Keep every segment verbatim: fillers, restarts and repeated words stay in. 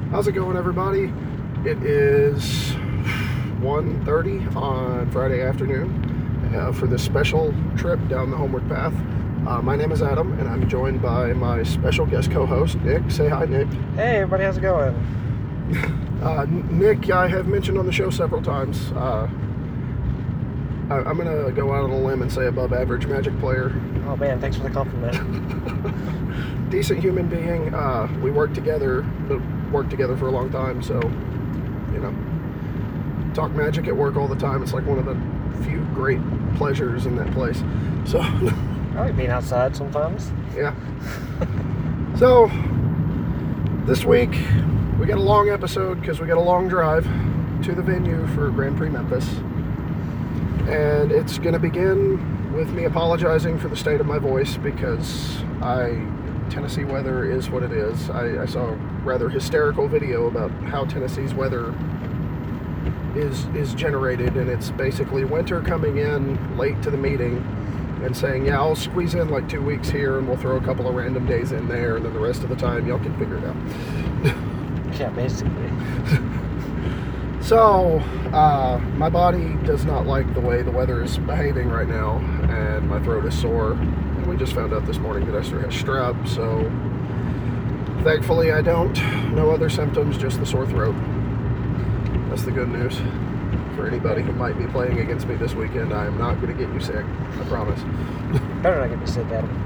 How's it going, everybody? It is one thirty on Friday afternoon uh, for this special trip down the Homeward Path. Uh, my name is Adam, and I'm joined by my special guest co-host, Nick. Say hi, Nick. Hey, everybody, how's it going? uh, Nick, I have mentioned on the show several times. Uh, I, I'm going to go out on a limb and say above average Magic player. Oh, man, thanks for the compliment. Decent human being. Uh, we work together, worked together for a long time, so, you know, talk Magic at work all the time. It's like one of the few great pleasures in that place. So, I like being outside sometimes. yeah. So, this week, we got a long episode because we got a long drive to the venue for Grand Prix Memphis. And it's going to begin with me apologizing for the state of my voice because I... Tennessee weather is what it is. I, I saw a rather hysterical video about how Tennessee's weather is is generated, and it's basically winter coming in late to the meeting and saying, yeah, I'll squeeze in like two weeks here and we'll throw a couple of random days in there, and then the rest of the time y'all can figure it out. Yeah, basically. So, uh, my body does not like the way the weather is behaving right now, and my throat is sore. We just found out this morning that Esther has strep, so thankfully I don't. No other symptoms, just the sore throat. That's the good news. For anybody who might be playing against me this weekend, I am not going to get you sick. I promise. Better not get me sick, Adam.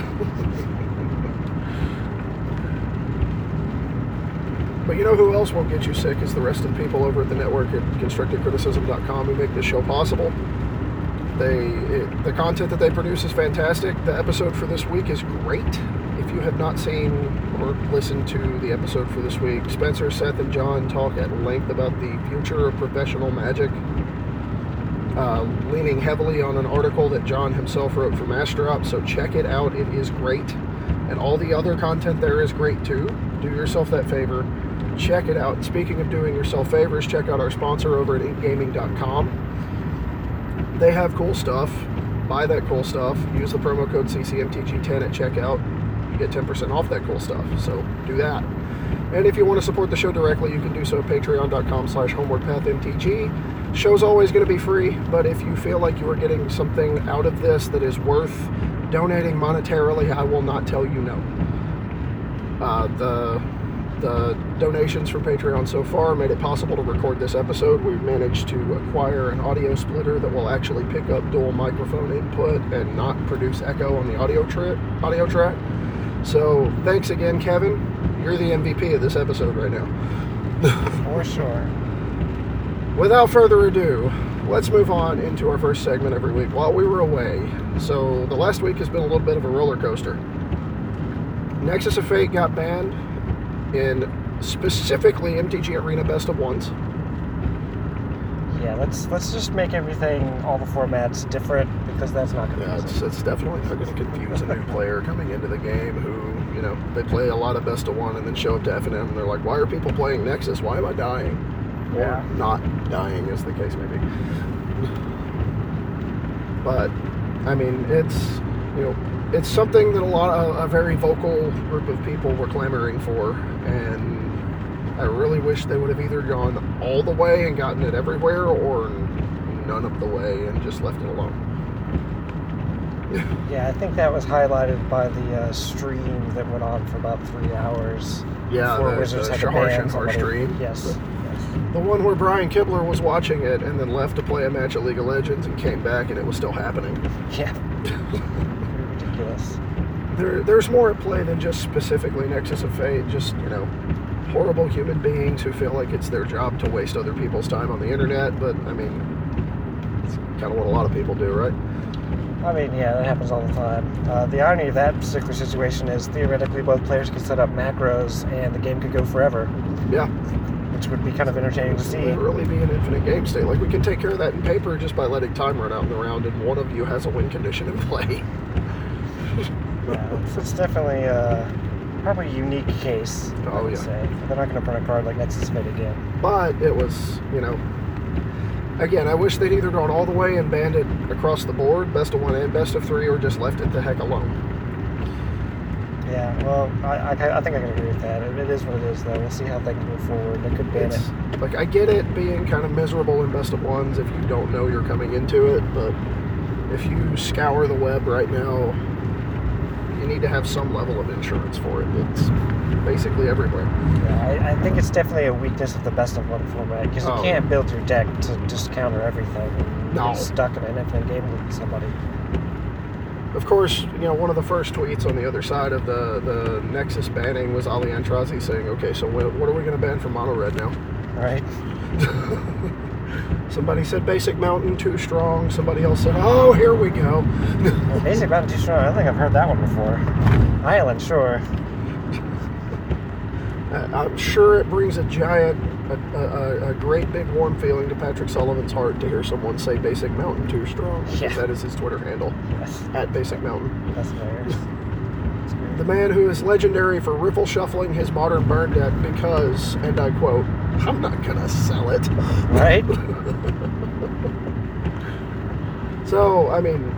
But you know who else won't get you sick is the rest of the people over at the network at constructive criticism dot com who make this show possible. They, it, the content that they produce is fantastic. The episode for this week is great. If you have not seen or listened to the episode for this week, Spencer, Seth, and John talk at length about the future of professional Magic, uh, leaning heavily on an article that John himself wrote for Master Up, so check it out. It is great. And all the other content there is great too. Do yourself that favor. Check it out. Speaking of doing yourself favors, check out our sponsor over at ink gaming dot com. They have cool stuff. Buy that cool stuff. Use the promo code C C M T G ten at checkout. You get ten percent off that cool stuff. So do that. And if you want to support the show directly, you can do so at patreon dot com slash homeward path M T G. Show's always going to be free, but if you feel like you are getting something out of this that is worth donating monetarily, I will not tell you no. Uh, the... The donations from Patreon so far made it possible to record this episode. We've managed to acquire an audio splitter that will actually pick up dual microphone input and not produce echo on the audio, tra- audio track. So thanks again, Kevin. You're the M V P of this episode right now. For sure. Without further ado, let's move on into our first segment every week while we were away. So the last week has been a little bit of a roller coaster. Nexus of Fate got banned in specifically M T G Arena Best of Ones. Yeah, let's let's just make everything, all the formats different, because that's not going to Yeah, be it's, it's definitely not going to confuse a new player coming into the game who, you know, they play a lot of Best of One and then show up to F N M and they're like, why are people playing Nexus? Why am I dying? Yeah. Or not dying, as the case may be. But, I mean, it's, you know, it's something that a lot of, a very vocal group of people were clamoring for, and I really wish they would have either gone all the way and gotten it everywhere, or none of the way and just left it alone. Yeah, I think that was highlighted by the uh, stream that went on for about three hours. Yeah, before the, Wizards the had to Shahar ban Shinhar somebody. stream. Yes. yes. The one where Brian Kibler was watching it and then left to play a match of League of Legends and came back and it was still happening. Yeah. Ridiculous. There, there's more at play than just specifically Nexus of Fate. Just, you know, horrible human beings who feel like it's their job to waste other people's time on the internet. But, I mean, it's kind of what a lot of people do, right? I mean, yeah, that happens all the time. Uh, the irony of that particular situation is theoretically both players could set up macros and the game could go forever. Yeah. Which would be kind of entertaining to see. It would really be an infinite game state. Like, we can take care of that in paper just by letting time run out in the round and one of you has a win condition in play. Yeah, it's, it's definitely uh, probably a unique case, I Oh, would yeah. say. They're not going to print a card like Nexus Fate again. But it was, you know, again, I wish they'd either gone all the way and banned it across the board, best of one and best of three, or just left it the heck alone. Yeah, well, I, I, I think I can agree with that. It, it is what it is, though. We'll see how things move forward. They could ban It's, it. like, I get it being kind of miserable in best of ones if you don't know you're coming into it, but if you scour the web right now, you need to have some level of insurance for it. It's basically everywhere. Yeah, I, I think it's definitely a weakness of the best of one format, because Oh. you can't build your deck to just counter everything. And No. get stuck in an infinite game with somebody. Of course, you know, one of the first tweets on the other side of the, the Nexus banning was Ali Antrazi saying, okay, so what, what are we going to ban for Mono Red now? Right? Somebody said Basic Mountain too strong. Somebody else said, oh, here we go. Well, Basic Mountain too strong. I don't think I've heard that one before. Island, sure. I'm sure it brings a giant, a, a, a great big warm feeling to Patrick Sullivan's heart to hear someone say Basic Mountain too strong. Because Yeah. that is his Twitter handle, Yes, at Basic Mountain. that's hilarious. That's great. The man who is legendary for riffle shuffling his modern burn deck because, and I quote, I'm not gonna sell it. Right? So, I mean,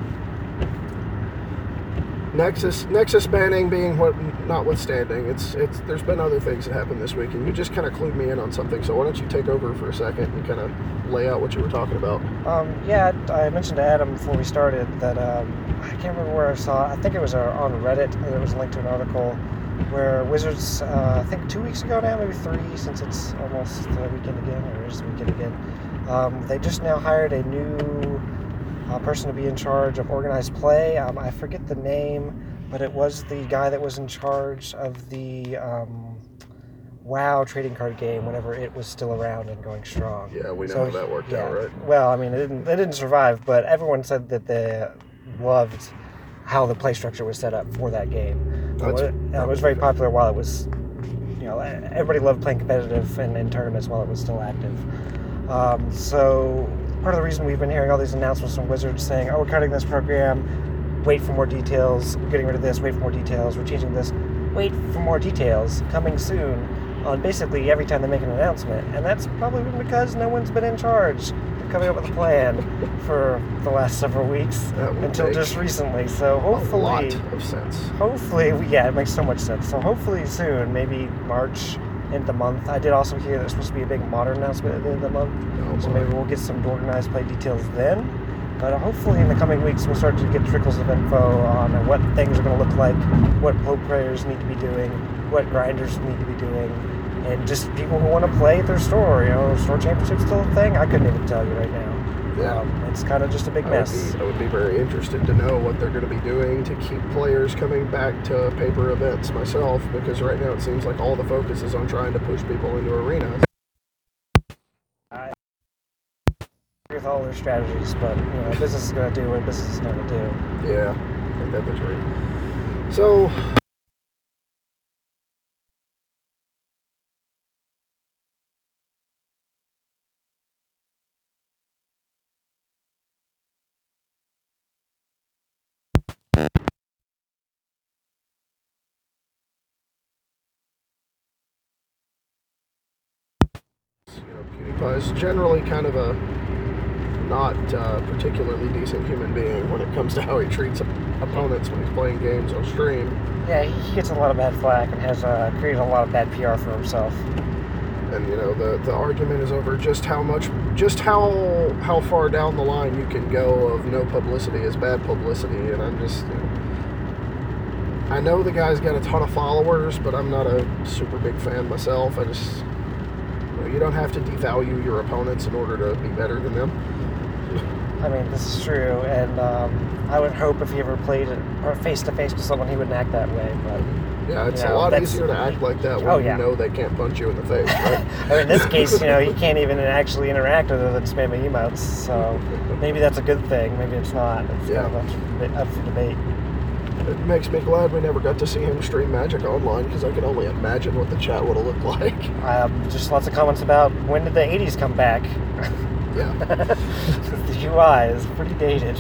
Nexus Nexus banning being what notwithstanding, it's it's there's been other things that happened this week, and you just kind of clued me in on something. So why don't you take over for a second and kind of lay out what you were talking about? Um, yeah, I mentioned to Adam before we started that um, I can't remember where I saw. I think it was uh, on Reddit. There was a link to an article where Wizards, uh, I think two weeks ago now, maybe three, since it's almost the weekend again, or it is the weekend again. Um, they just now hired a new uh, person to be in charge of organized play. Um, I forget the name, but it was the guy that was in charge of the um, WoW trading card game whenever it was still around and going strong. Yeah, we know So, how that worked yeah. out, right? Well, I mean, it didn't, it didn't survive, but everyone said that they loved how the play structure was set up for that game. Uh, That's- it, it was very popular while it was, you know, everybody loved playing competitive and in tournaments while it was still active. Um, so part of the reason we've been hearing all these announcements from Wizards saying, oh, we're cutting this program, wait for more details, we're getting rid of this, wait for more details, we're changing this, wait for more details, coming soon, on basically every time they make an announcement. And that's probably because no one's been in charge of coming up with a plan for the last several weeks That would until make just recently. So A hopefully, lot of sense. hopefully, yeah, it makes so much sense. So hopefully soon, maybe March, end of the month. I did also hear there's supposed to be a big modern announcement at the end of the month. Oh, So boy. maybe we'll get some organized play details then. But hopefully in the coming weeks we'll start to get trickles of info on what things are going to look like, what pro players need to be doing, what grinders need to be doing, and just people who want to play their store. You know, store championship's still a thing. I couldn't even tell you right now. Yeah. Um, it's kind of just a big I would, mess. be, I would be very interested to know what they're going to be doing to keep players coming back to paper events myself, because right now it seems like all the focus is on trying to push people into arenas. I agree with all their strategies, but you know, business is going to do what business is going to do. Yeah, I think that that's right. So, you know, PewDiePie is generally kind of a not uh, particularly decent human being when it comes to how he treats opponents when he's playing games on stream. Yeah, he he gets a lot of bad flack and has uh, created a lot of bad P R for himself. And you know, the, the argument is over just how much, just how how far down the line you can go of no publicity is bad publicity. And I'm just, you know, I know the guy's got a ton of followers, but I'm not a super big fan myself. I just, you know, you don't have to devalue your opponents in order to be better than them. I mean, this is true, and um, I would hope if he ever played face to face with someone, he wouldn't act that way. But Yeah, it's You a know, lot that's- easier to act like that when Oh, yeah. you know they can't punch you in the face, right? I mean, in this case, you know, he can't even actually interact other than spamming emotes. So maybe that's a good thing. Maybe it's not. It's Yeah. kind of a bit up for debate. It makes me glad we never got to see him stream Magic online, because I can only imagine what the chat would have looked like. Um, just lots of comments about when did the eighties come back. Yeah. The U I is pretty dated.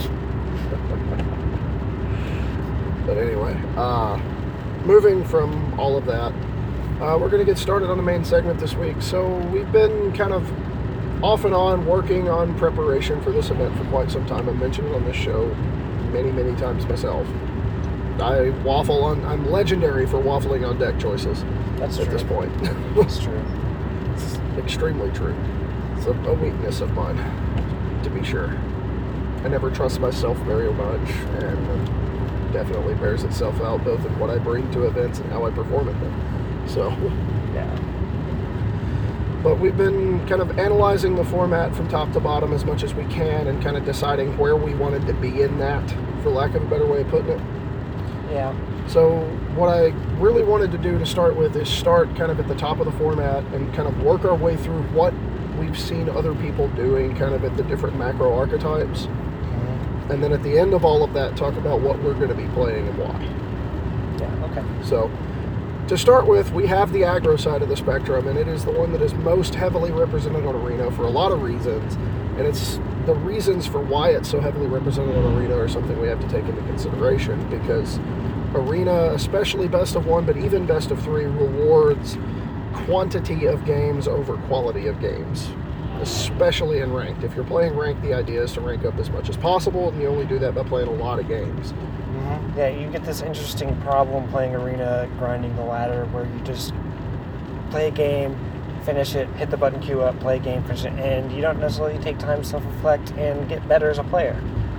But anyway, uh, moving from all of that, uh, we're going to get started on the main segment this week. So we've been kind of off and on working on preparation for this event for quite some time. I mentioned it on this show many, many times myself. I waffle on. I'm legendary for waffling on deck choices. That's at true. this point. That's true. It's extremely true. It's a, a weakness of mine, to be sure. I never trust myself very much, and it definitely bears itself out both in what I bring to events and how I perform at them. So, Yeah. but we've been kind of analyzing the format from top to bottom as much as we can, and kind of deciding where we wanted to be in that, for lack of a better way of putting it. Yeah. So what I really wanted to do to start with is start kind of at the top of the format and kind of work our way through what we've seen other people doing kind of at the different macro archetypes. Mm-hmm. And then at the end of all of that, talk about what we're going to be playing and why. Yeah, okay. So to start with, we have the aggro side of the spectrum, and it is the one that is most heavily represented on Arena for a lot of reasons. And it's the reasons for why it's so heavily represented on Arena are something we have to take into consideration, because Arena, especially best of one, but even best of three, rewards quantity of games over quality of games, especially in ranked. If you're playing ranked, the idea is to rank up as much as possible, and you only do that by playing a lot of games. Mm-hmm. Yeah, you get this interesting problem playing Arena, grinding the ladder, where you just play a game, finish it, hit the button queue up, play a game, finish it, and you don't necessarily take time to self-reflect and get better as a player.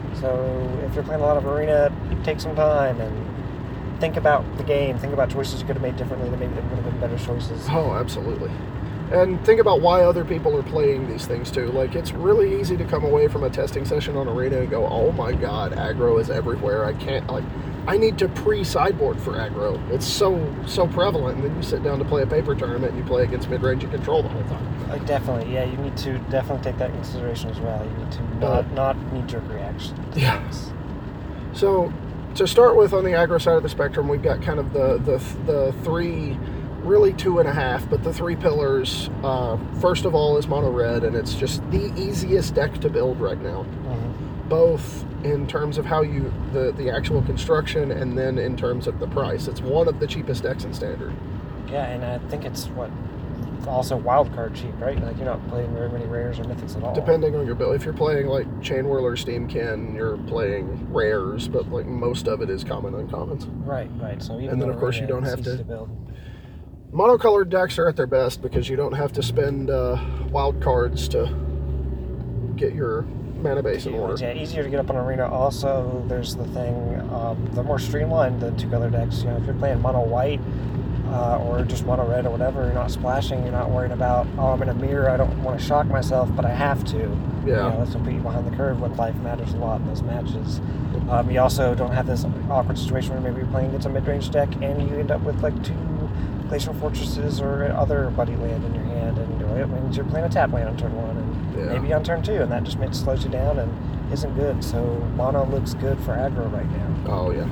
So if you're playing a lot of Arena, take some time and think about the game, think about choices you could have made differently that maybe would have been better choices. Oh, absolutely. And think about why other people are playing these things too. Like, it's really easy to come away from a testing session on Arena and go, oh my god, aggro is everywhere. I can't, like, I need to pre-sideboard for aggro. It's so, so prevalent. And then you sit down to play a paper tournament and you play against mid-range and control the whole time. Like, definitely, yeah, you need to definitely take that into consideration as well. You need to not, Uh, not knee-jerk reaction to yeah. things. So, to start with, on the aggro side of the spectrum, we've got kind of the the, the three, really two and a half, but the three pillars. Uh, first of all is mono red, and it's just the easiest deck to build right now, Mm-hmm. both in terms of how you the the actual construction, and then in terms of the price. It's one of the cheapest decks in standard. Yeah, and I think it's, what, also wild card cheap, right? Like, you're not playing very many rares or mythics at all. Depending on your build. If you're playing like Chain Whirler, Steamkin, you're playing rares, but like most of it is common uncommons. Right, right. So even And then, though of course, you Arena, don't it's have easy to- to build. Monocolored decks are at their best because you don't have to spend uh, wild cards to get your mana base in order. Yeah, easier to get up on Arena. Also, there's the thing, um, they're more streamlined than two color decks. You know, if you're playing mono white uh, or just mono red or whatever, you're not splashing, you're not worried about, oh, I'm in a mirror, I don't want to shock myself, but I have to. Yeah. You know, that's what put you behind the curve when life matters a lot in those matches. Um, you also don't have this awkward situation where maybe you're playing against a mid-range deck and you end up with like two Glacial Fortresses or other buddy land in your hand, and it means you're playing a tap land on turn one and Yeah. maybe on turn two, and that just makes slows you down and isn't good. So mono looks good for aggro right now. Oh yeah.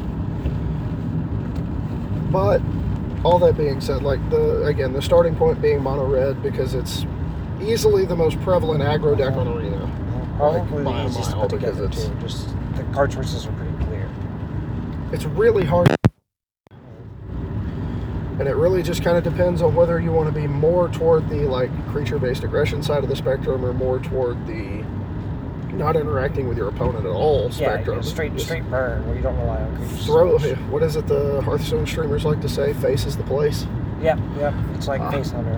But all that being said, like the again the starting point being mono red because it's easily the most prevalent aggro deck on Arena. Probably by a the easiest to mile, put because together it's- too. Just the card choices are pretty clear. It's really hard, and it really just kind of depends on whether you want to be more toward the like creature-based aggression side of the spectrum or more toward the not interacting with your opponent at all Yeah, spectrum. yeah, straight Just straight burn where you don't rely on creatures. throw. so much. What is it the Hearthstone streamers like to say? Face is the place. Yep, yep. It's like Ah. Face Hunter.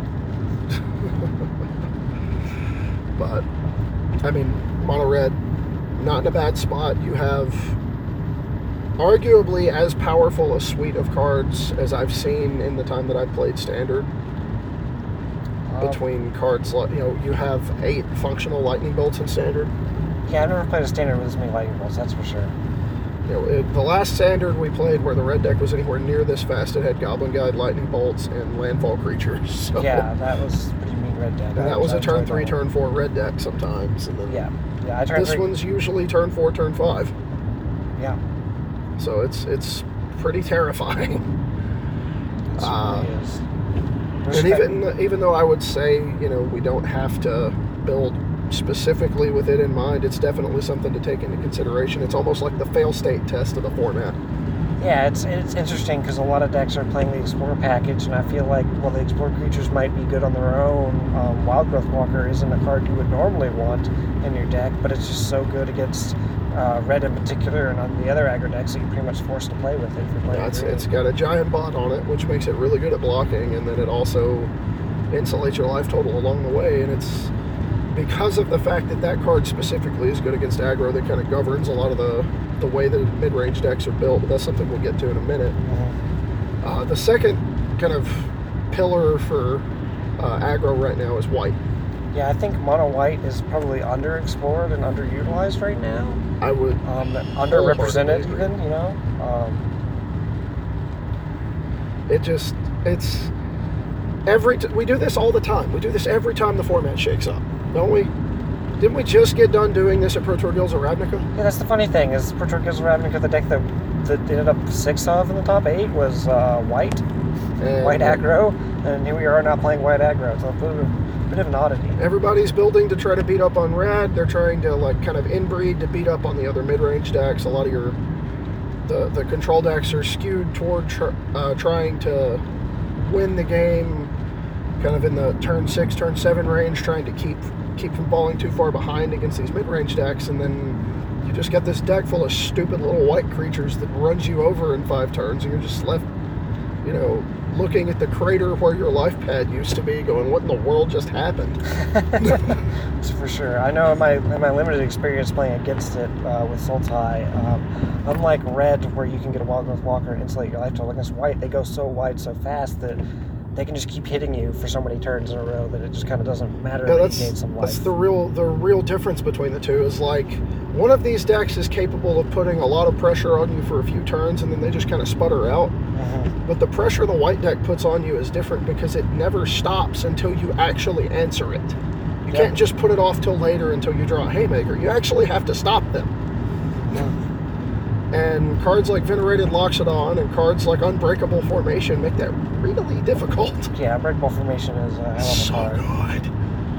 But I mean, mono red, not in a bad spot. You have arguably as powerful a suite of cards as I've seen in the time that I've played standard. Um, Between cards, like you know, you have eight functional lightning bolts in standard. Yeah, I've never played a standard with as many lightning bolts, that's for sure. You know, it, the last standard we played where the red deck was anywhere near this fast, it had Goblin Guide, lightning bolts, and landfall creatures. So, Yeah, that was pretty mean red deck. and I that was a I turn enjoyed three, that one. turn four red deck sometimes, and then Yeah, yeah. I turned this three. one's usually turn four, turn five. Yeah, So it's it's pretty terrifying. it Uh, really is. There's And that- even even though I would say, you know, we don't have to build specifically with it in mind, it's definitely something to take into consideration. It's almost like the fail state test of the format. Yeah, it's it's interesting because a lot of decks are playing the Explorer package, and I feel like, well, the Explorer creatures might be good on their own. Um, Wild Growth Walker isn't a card you would normally want in your deck, but it's just so good against uh, red in particular, and on the other aggro decks that you're pretty much forced to play with it if you're playing Yeah, it's, green. it's got a giant bot on it, which makes it really good at blocking, and then it also insulates your life total along the way. And it's because of the fact that that card specifically is good against aggro that kind of governs a lot of the, the way that mid-range decks are built, but that's something we'll get to in a minute. Mm-hmm. Uh, the second kind of pillar for uh, aggro right now is white. Yeah, I think mono white is probably underexplored and underutilized right now. I would Um, underrepresented agree. even, you know? Um, It just, it's, every, t- we do this all the time. We do this every time the format shakes up, don't we? Didn't we just get done doing this at Pro Tour Guilds of Ravnica? yeah, that's the funny thing, is Pro Tour Guilds of Ravnica, the deck that, that ended up six of in the top eight was uh, white, And white aggro, and here we are now playing white aggro. It's a bit of, a bit of an oddity. Everybody's building to try to beat up on red. They're trying to like kind of inbreed to beat up on the other mid-range decks. A lot of your the the control decks are skewed toward tr- uh, trying to win the game, kind of in the turn six, turn seven range, trying to keep keep from falling too far behind against these mid-range decks, and then you just get this deck full of stupid little white creatures that runs you over in five turns, and you're just left, you know, looking at the crater where your life pad used to be, going, "What in the world just happened?" That's for sure. I know in my in my limited experience playing against it uh, with Sultai, um, unlike red, where you can get a Wild Growth Walker and insulate your life total, against white, they go so wide so fast that they can just keep hitting you for so many turns in a row that it just kind of doesn't matter Yeah, that that's you gain some life. that's the real the real difference between the two. Is like one of these decks is capable of putting a lot of pressure on you for a few turns, and then they just kind of sputter out. Mhm. But the pressure the white deck puts on you is different because it never stops until you actually answer it. You Yeah. can't just put it off till later until you draw a Haymaker. You actually have to stop them. And cards like Venerated Loxodon and cards like Unbreakable Formation make that really difficult. Yeah, Unbreakable Formation is a hell of a So card. good.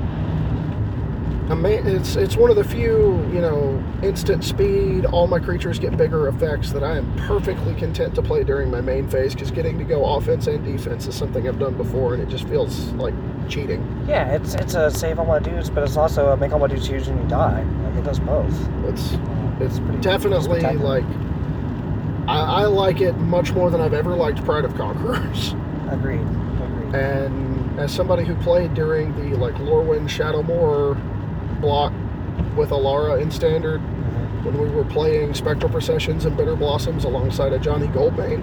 I mean, it's it's one of the few, you know, instant speed, all my creatures get bigger effects that I am perfectly content to play during my main phase, because getting to go offense and defense is something I've done before, and it just feels like cheating. Yeah, it's it's a save all my dudes, but it's also a make all my dudes huge and you die. Like, it does both. It's it's pretty definitely spectacular. like I, I like it much more than I've ever liked Pride of Conquerors. Agreed. Agreed. And as somebody who played during the like Lorwyn Shadowmoor block with Alara in Standard, Mhm. when we were playing Spectral Processions and Bitter Blossoms alongside a Johnny Goldmane,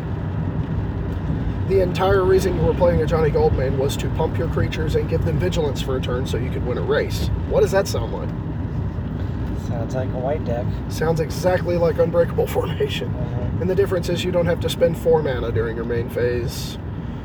the entire reason you were playing a Johnny Goldmane was to pump your creatures and give them vigilance for a turn so you could win a race. What does that sound like? Sounds like a white deck. Sounds exactly like Unbreakable Formation. Mhm. And the difference is you don't have to spend four mana during your main phase.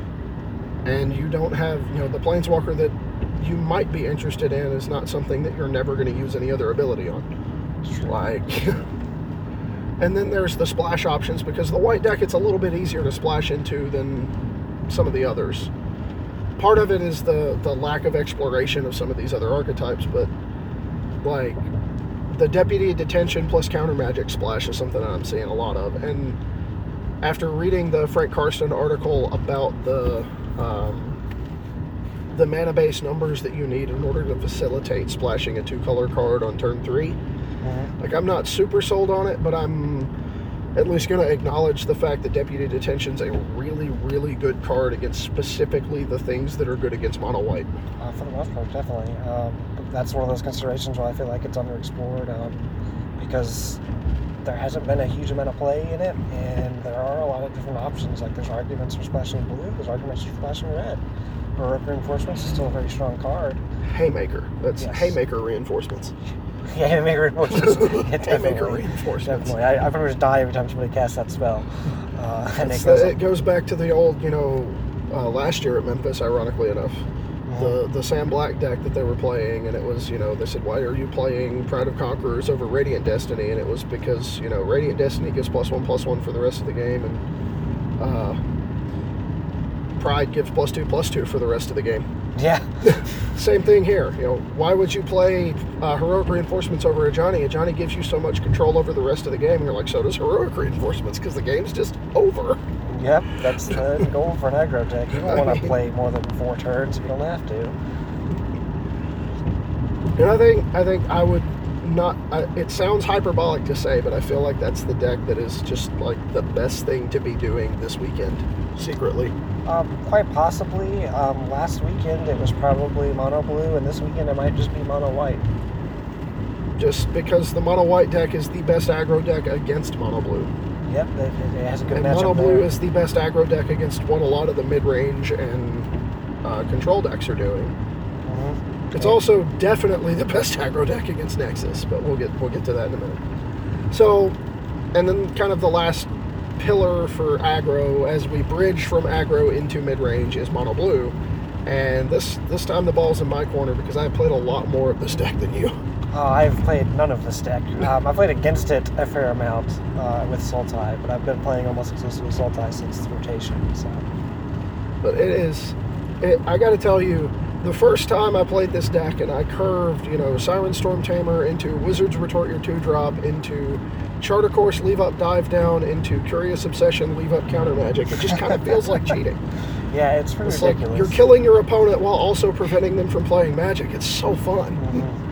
And you don't have, you know, the Planeswalker that you might be interested in is not something that you're never going to use any other ability on. Like, and then there's the splash options, because the white deck, it's a little bit easier to splash into than some of the others. Part of it is the, the lack of exploration of some of these other archetypes, but like the Deputy Detention plus Counter Magic splash is something that I'm seeing a lot of. And after reading the Frank Karsten article about the um, the mana base numbers that you need in order to facilitate splashing a two-color card on turn three, Mhm. like, I'm not super sold on it, but I'm at least going to acknowledge the fact that Deputy Detention's a really, really good card against specifically the things that are good against mono white. Uh, for the most part, definitely. Um, but that's one of those considerations where I feel like it's underexplored, um, because there hasn't been a huge amount of play in it, and there are a lot of different options. Like, there's arguments for splashing blue, there's arguments for splashing red. Heroic Reinforcements is still a very strong card. Haymaker. That's Yes. Haymaker reinforcements. Yeah, Haymaker Reinforcements. Yeah, Haymaker definitely. reinforcements. Definitely. I, I pretty much die every time somebody casts that spell. Uh, and It's it goes the- it goes back to the old, you know, uh, last year at Memphis, ironically enough. The the Sam Black deck that they were playing, and it was, you know, they said, why are you playing Pride of Conquerors over Radiant Destiny? And it was because, you know, Radiant Destiny gives plus one, plus one for the rest of the game, and uh, Pride gives plus two, plus two for the rest of the game. Yeah. Same thing here. You know, why would you play uh, Heroic Reinforcements over a Johnny? A Johnny gives you so much control over the rest of the game, and you're like, so does Heroic Reinforcements, because the game's just over. Yep, that's the goal for an aggro deck. You don't I want to mean- play more than four turns if you don't have to. And I think I think I would not. I, it sounds hyperbolic to say, but I feel like that's the deck that is just like the best thing to be doing this weekend, secretly. Um, quite possibly. Um, last weekend it was probably mono blue, and this weekend it might just be mono white. Just because the mono white deck is the best aggro deck against mono blue. Yep, it, it has a good And matchup mono blue there. is the best aggro deck against what a lot of the mid-range and uh, control decks are doing. Mm-hmm. It's Yeah. also definitely the best aggro deck against Nexus, but we'll get we'll get to that in a minute. So, and then kind of the last pillar for aggro as we bridge from aggro into mid-range is mono blue. And this this time the ball's in my corner because I played a lot more of this deck than you. Oh, I've played none of this deck. Um, I played against it a fair amount uh, with Sultai, but I've been playing almost exclusively Sultai since the rotation. So. But it is, it, I got to tell you, the first time I played this deck and I curved, you know, Siren Storm Tamer into Wizard's Retort Your two drop, into Charter Course Leave Up Dive Down, into Curious Obsession Leave Up Counter Magic, it just kind of feels like cheating. Yeah, it's pretty It's ridiculous. like you're killing your opponent while also preventing them from playing Magic. It's so fun. Mm-hmm.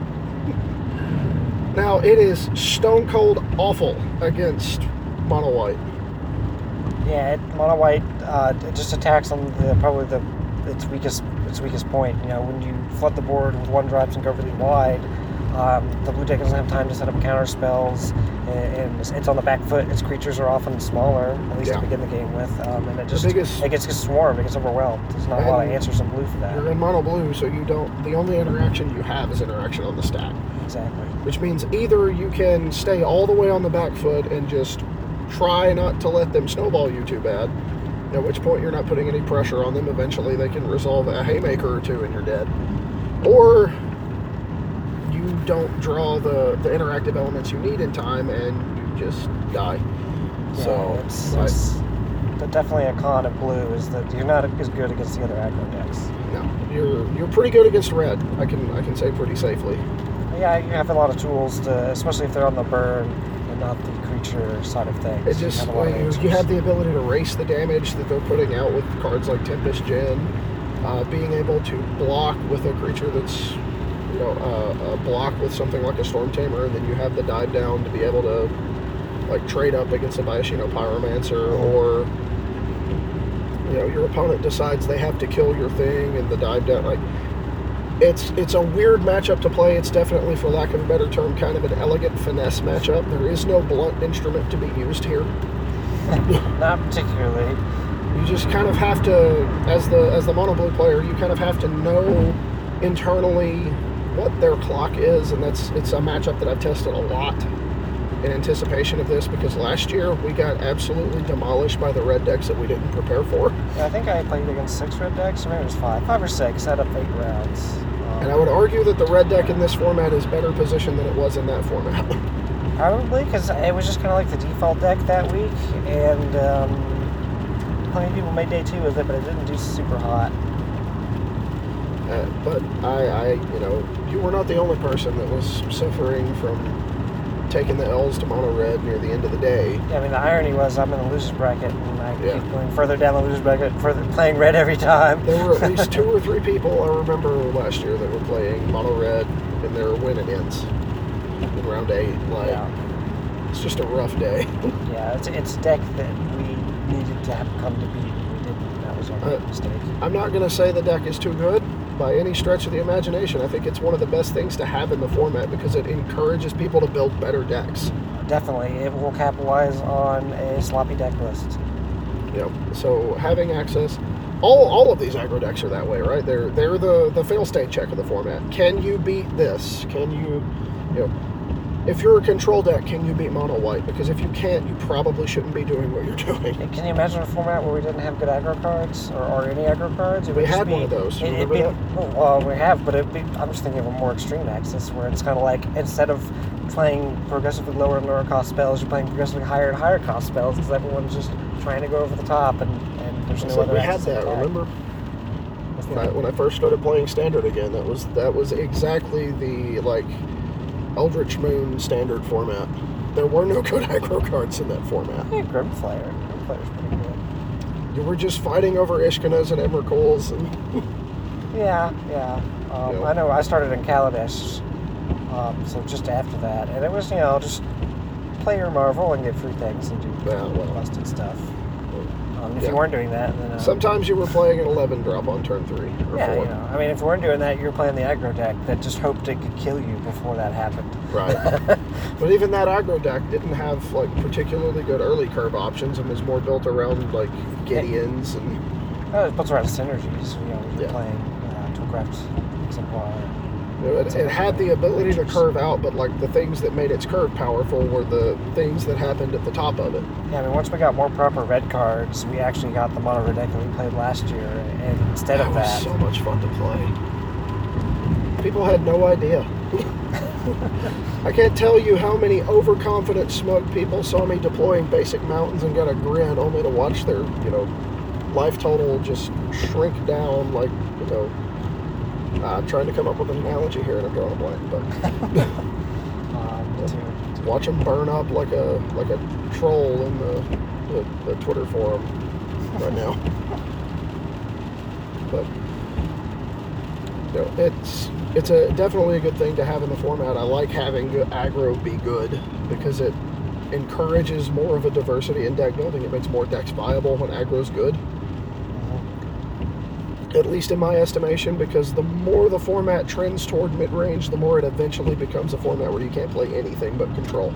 Now, it is stone cold awful against Mono White. Yeah, it, mono white uh, it just attacks on the probably the its weakest its weakest point. You know, when you flood the board with one drops and go really wide, um, the blue deck doesn't have time to set up counter spells, and, and it's on the back foot. Its creatures are often smaller, at least Yeah. to begin the game with, um, and it just biggest- it gets, gets swarmed. It gets overwhelmed. There's not a lot of And answers in blue for that. You're in Mono Blue, so you don't. The only interaction you have is interaction on the stack. Exactly. Which means either you can stay all the way on the back foot and just try not to let them snowball you too bad, at which point you're not putting any pressure on them. Eventually they can resolve a haymaker or two and you're dead. Or you don't draw the, the interactive elements you need in time and you just die. Yeah, so it's, I- it's but definitely a con of blue is that you're not as good against the other aggro decks. no, you're you're pretty good against red. I can I can say pretty safely. Yeah, you have a lot of tools to, especially if they're on the burn and not the creature side of things. It just you have, a lot of you, answers. you have the ability to erase the damage that they're putting out with cards like Tempest Gen, uh, being able to block with a creature that's you know uh, a block with something like a Storm Tamer, and then you have the dive down to be able to like trade up against a Bayashino Pyromancer, Mhm. or you know your opponent decides they have to kill your thing and the dive down like. It's it's a weird matchup to play. It's definitely, for lack of a better term, kind of an elegant finesse matchup. There is no blunt instrument to be used here. Not particularly. You just kind of have to, as the as the mono blue player, you kind of have to know internally what their clock is, and that's it's a matchup that I've tested a lot in anticipation of this, because last year we got absolutely demolished by the red decks that we didn't prepare for. Yeah, I think I played against six red decks, or maybe it was five, five or six out of eight rounds. Um, And I would argue that the red deck in this format is better positioned than it was in that format. Probably because it was just kind of like the default deck that week, and um, plenty of people made day two with it, but it didn't do super hot. Uh, but I, I, you know, you were not the only person that was suffering from taking the L's to mono red near the end of the day. Yeah, I mean, the irony was I'm in the losers bracket, and I Yeah. keep going further down the losers bracket, further playing red every time. There were at least two or three people I remember last year that were playing mono red in their win and ends in round eight. Like, Yeah. it's just a rough day. Yeah, it's, it's a deck that we needed to have come to beat, and we didn't. That was our Uh, big mistake. I'm not going to say the deck is too good by any stretch of the imagination. I think it's one of the best things to have in the format because it encourages people to build better decks. Definitely, it will capitalize on a sloppy deck list. You know, so having access, all all of these aggro decks are that way, right? They're they're the the fail state check of the format. Can you beat this? Can you, you know, if you're a control deck, can you beat mono white? Because if you can't, you probably shouldn't be doing what you're doing. Can you imagine a format where we didn't have good aggro cards, or, or any aggro cards? It We would just had be, one of those. It, it'd Remember be, that? well, we have, but it'd be, I'm just thinking of a more extreme axis where it's kind of like instead of playing progressively lower and lower cost spells, you're playing progressively higher and higher cost spells because everyone's just trying to go over the top, and, and there's It's no like other we had axis to that. attack. Remember when I when I first started playing standard again? That was that was exactly the like Eldritch Moon standard format. There were no good aggro cards in that format. Yeah, Grimflayer. Grimflayer's pretty good. You were just fighting over Ishkanas and Emrakuls and Yeah, yeah. Um, Yeah. I know I started in Kaladesh Um, so just after that, and it was, you know, just play your Marvel and get free things and do Yeah, well. busted stuff. Um, if Yeah. you weren't doing that, then uh, Sometimes you were playing an eleven drop on turn three or yeah, four. you know, I mean, if you weren't doing that, you were playing the aggro deck that just hoped it could kill you before that happened. Right. But even that aggro deck didn't have like particularly good early curve options and was more built around like Gideons and Oh, it puts around synergies. You know, we were Yeah. playing uh, Toolcraft Exemplar. you know, it, it had the ability to curve out, but like the things that made its curve powerful were the things that happened at the top of it. Yeah, I mean, once we got more proper red cards, we actually got the mono red deck that we played last year, and instead That of was that, so much fun to play. People had no idea. I can't tell you how many overconfident, smug people saw me deploying basic mountains and got a grin only to watch their, you know, life total just shrink down like, you know, uh, I'm trying to come up with an analogy here and I'm drawing a blank, but um, to, watch them burn up like a like a troll in the, the, the Twitter forum right now. But you know, it's it's a definitely a good thing to have in the format. I like having aggro be good because it encourages more of a diversity in deck building. It makes more decks viable when aggro's good. At least in my estimation, because the more the format trends toward mid-range, the more it eventually becomes a format where you can't play anything but control.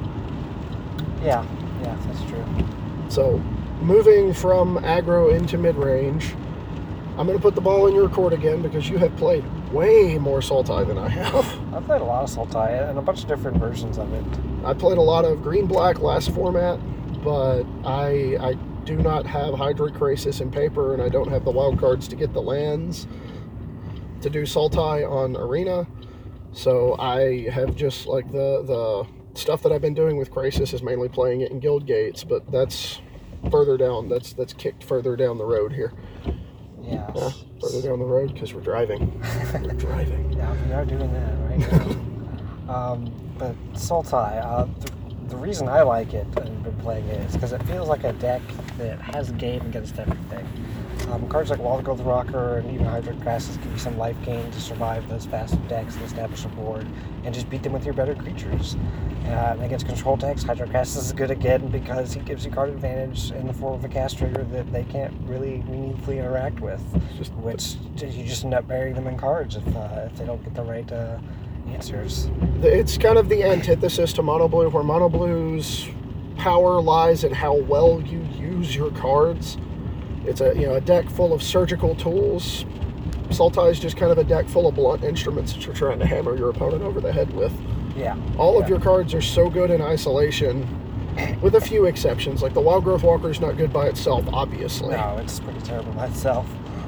yeah, yeah, that's true. So, moving from aggro into mid-range, I'm going to put the ball in your court again because you have played way more Sultai than I have. I've played a lot of Sultai and a bunch of different versions of it. I played a lot of green-black last format, but I I do not have Hydroid Krasis in paper, and I don't have the wild cards to get the lands to do Sultai on Arena. So I have just, like, the, the stuff that I've been doing with Krasis is mainly playing it in Guild Gates, but that's further down. That's, that's kicked further down the road here. Yeah. Yeah, further down the road because we're driving. We're driving. Yeah, we are doing that right now. um, but Sultai, uh, the, the reason I like it and been playing it is because it feels like a deck that has game against everything. Um, cards like Wall Growth Rocker and even Hydroid Krasis give you some life gain to survive those fast decks and establish a board and just beat them with your better creatures. Uh, and against control decks, Hydroid Krasis is good again because he gives you card advantage in the form of a cast trigger that they can't really meaningfully interact with, Just, which you just end up burying them in cards if, uh, if they don't get the right uh, answers. it's kind of the antithesis to Mono Blue, where Mono Blue's power lies in how well you use your cards. It's a you know a deck full of surgical tools. Sultai is just kind of a deck full of blunt instruments that you're trying to hammer your opponent over the head with. Yeah. All yeah. of your cards are so good in isolation, with a few exceptions. Like the Wild Growth Walker is not good by itself, obviously. No, it's pretty terrible by itself.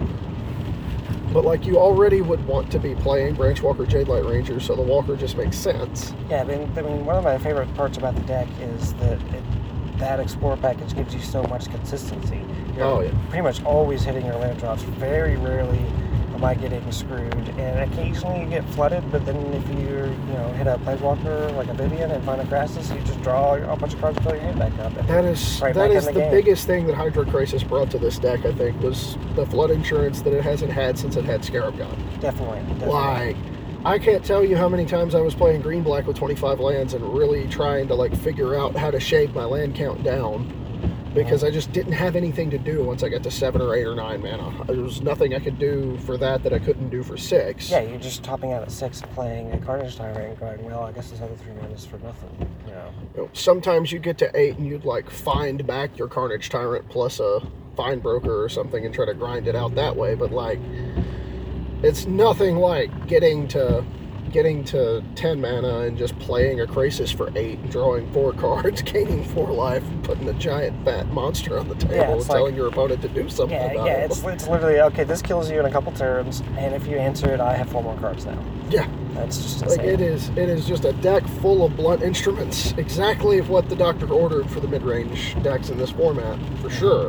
But like you already would want to be playing Branch Walker Jadelight Ranger, so the Walker just makes sense. Yeah, I mean, I mean, one of my favorite parts about the deck is that it, that Explorer package gives you so much consistency. You're Oh, yeah. pretty much always hitting your land drops. Very rarely am I getting screwed, and occasionally you get flooded, but then if you you know hit a Planeswalker like a Vivian and find a Crassus, you just draw a bunch of cards and fill your hand back up. And That is right that back is in the, the game. biggest thing that Hydroid Krasis brought to this deck, I think, was the flood insurance that it hasn't had since it had Scarab God. Definitely. definitely. Like, I can't tell you how many times I was playing green black with twenty-five lands and really trying to like figure out how to shave my land count down because I just didn't have anything to do once I got to seven or eight or nine mana. There was nothing I could do for that that I couldn't do for six. Yeah, you're just topping out at six and playing a Carnage Tyrant and going, well, I guess this other three mana is for nothing, you know. You know, sometimes you get to eight and you'd like find back your Carnage Tyrant plus a Fine Broker or something and try to grind it out that way, but like it's nothing like getting to getting to ten mana and just playing a Krasis for eight and drawing four cards, gaining four life, and putting a giant fat monster on the table Yeah, and it's telling like- your opponent to do something Yeah, about yeah, it. it's, it's literally, okay, this kills you in a couple turns, and if you answer it, I have four more cards now. Yeah. That's just Like insane. it is it is just a deck full of blunt instruments, exactly what the doctor ordered for the mid-range decks in this format, for sure.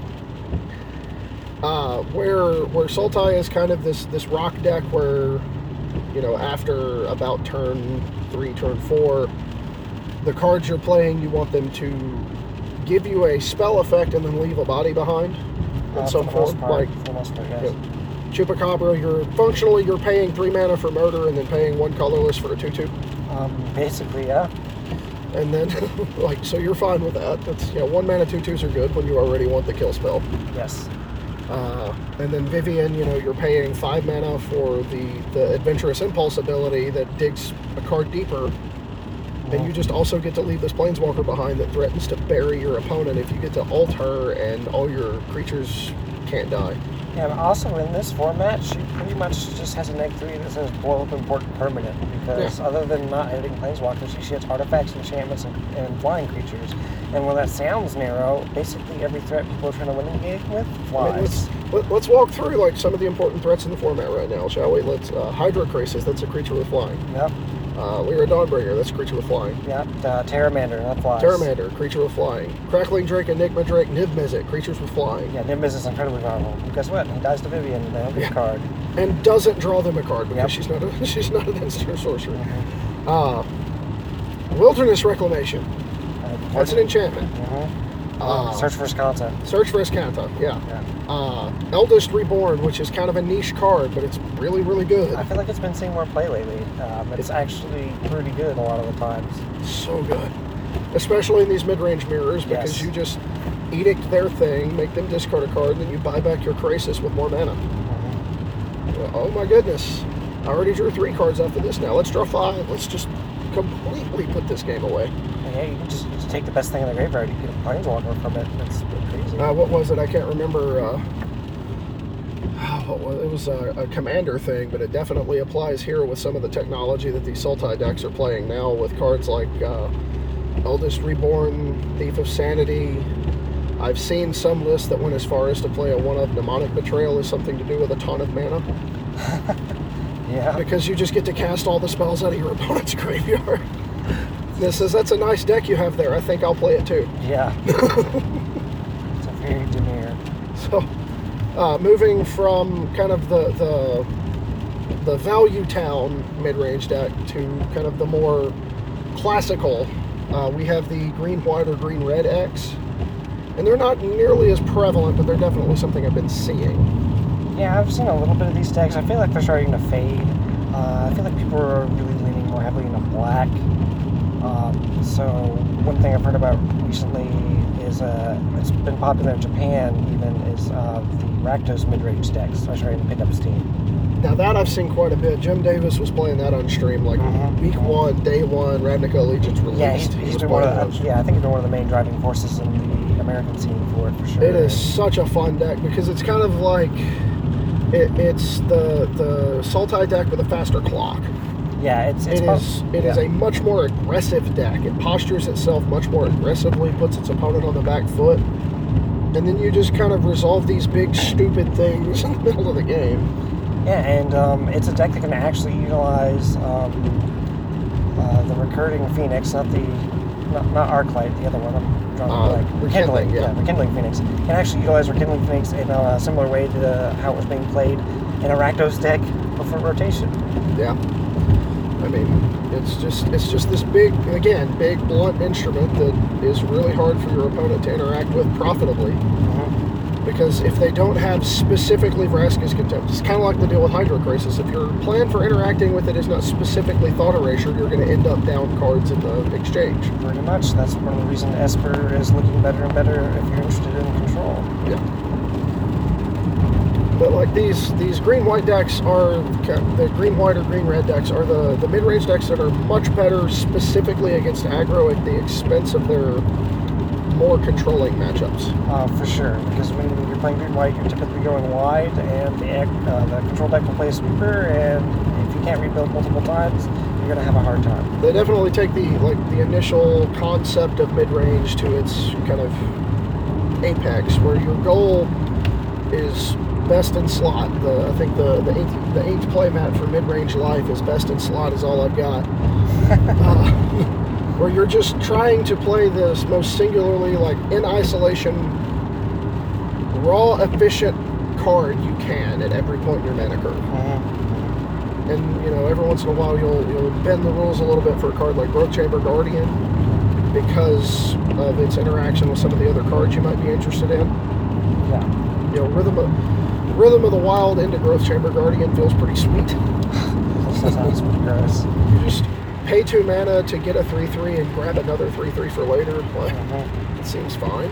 Uh, where where Sultai is kind of this this rock deck where, you know, after about turn three, turn four, the cards you're playing, you want them to give you a spell effect and then leave a body behind Uh, in for some the most form. part, Like for the most part, yes. yeah. Chupacabra, you're functionally you're paying three mana for murder and then paying one colorless for a two two. Um, basically, yeah. And then, like, so you're fine with that. That's, yeah, one mana two twos are good when you already want the kill spell. Yes. Uh, and then Vivian, you know, you're paying five mana for the, the Adventurous Impulse ability that digs a card deeper. Mm-hmm. And you just also get to leave this Planeswalker behind that threatens to bury your opponent if you get to ult her and all your creatures can't die. And also in this format, she pretty much just has a neg three that says blow up important permanent, because Yeah. other than not hitting planeswalkers, she hits artifacts, enchantments, and, and flying creatures. And while that sounds narrow, basically every threat people are trying to win the game with I mean, flies. let's, let, let's walk through like some of the important threats in the format right now, shall we? Let's uh, Hydra Crisis, that's a creature with flying. Yep, Uh, Lyra Dawnbringer, that's a creature with flying. yep. Uh, Terramander, that flies. Terramander, creature with flying. Crackling Drake, Enigma Drake, Niv Mizzet, creatures with flying. Yeah, Nimbus is incredibly vulnerable. And guess what? He dies to Vivian, and they don't get Yeah. a card. And doesn't draw them a card because Yep. she's not a, she's not an instant or sorcerer. Mm-hmm. Uh, Wilderness Reclamation, Uh, that's an enchantment. Mm-hmm. Uh, Search for Escanta. Search for Escanta, yeah. Yeah. Uh, Eldest Reborn, which is kind of a niche card, but it's really, really good. I feel like it's been seeing more play lately. Um, it's actually pretty good a lot of the times. So good. Especially in these mid-range mirrors, because Yes. you just edict their thing, make them discard a card, and then you buy back your Crisis with more mana. Mm-hmm. Oh my goodness. I already drew three cards after this now. Let's draw five. Let's just completely put this game away. And yeah, you can just, you just take the best thing in the graveyard. You get a Planeswalker from it. That's crazy. Uh, what was it? I can't remember. Uh, what was, it was a, a commander thing, but it definitely applies here with some of the technology that these Sultai decks are playing now with cards like uh, Eldest Reborn, Thief of Sanity. I've seen some lists that went as far as to play a one-of Mnemonic Betrayal as something to do with a ton of mana. Yeah. Because you just get to cast all the spells out of your opponent's graveyard. This says, that's a nice deck you have there. I think I'll play it too. Yeah. It's a very demure. So, uh, moving from kind of the, the the value town mid-range deck to kind of the more classical, uh, we have the green-white or green-red X. And they're not nearly as prevalent, but they're definitely something I've been seeing. Yeah, I've seen a little bit of these decks. I feel like they're starting to fade. Uh, I feel like people are really leaning more heavily into black. Um, so one thing I've heard about recently is uh, it's been popular in Japan even is uh, the Rakdos mid-range decks. So I'm starting to pick up steam. Now that I've seen quite a bit. Jim Davis was playing that on stream, like Mhm. week one, day one, Ravnica Allegiance released. Yeah, he's, He he's was been one playing of the, those. yeah, I think he's been one of the main driving forces in the American scene for it for sure. It is such a fun deck because it's kind of like it, it's the the Sultai deck with a faster clock. Yeah, it's it's It prob- is it yeah. is a much more aggressive deck. It postures itself much more aggressively, puts its opponent on the back foot, and then you just kind of resolve these big stupid things in the middle of the game. Yeah, and um, it's a deck that can actually utilize um, uh, the recurring Phoenix, not the not, not Arclight, the other one. I'm drawing Uh, like Rekindling, yeah. Rekindling Phoenix. Can actually utilize Rekindling Phoenix in a similar way to how it was being played in a Rakdos deck before rotation. Yeah. I mean, it's just it's just this big, again, big blunt instrument that is really hard for your opponent to interact with profitably. Mm-hmm. Because if they don't have specifically Vraska's Contempt, it's kind of like the deal with Hydro Crisis. If your plan for interacting with it is not specifically Thought Erasure, you're going to end up down cards in the exchange. Pretty much. That's one of the reasons Esper is looking better and better if you're interested in control. Yeah. But like these these green white decks are the green white or green red decks are the the mid range decks that are much better specifically against aggro at the expense of their more controlling matchups. Uh, for sure, because when you're playing green white, you're typically going wide, and the, ec- uh, the control deck will play a sweeper, and if you can't rebuild multiple times, you're gonna have a hard time. They definitely take the like the initial concept of mid range to its kind of apex, where your goal is best in slot. The I think the the eighth the eighth playmat for mid range life is best in slot is all I've got. uh, where you're just trying to play this most singularly, like in isolation, raw, efficient card you can at every point in your mana curve. Mm-hmm. And you know, every once in a while you'll you'll bend the rules a little bit for a card like Growth Chamber Guardian because of its interaction with some of the other cards you might be interested in. Yeah. You know, Rhythm of Rhythm of the Wild into Growth Chamber Guardian feels pretty sweet. That sounds pretty gross. You just pay two mana to get a three three and grab another three three for later and play. Mm-hmm. It seems fine.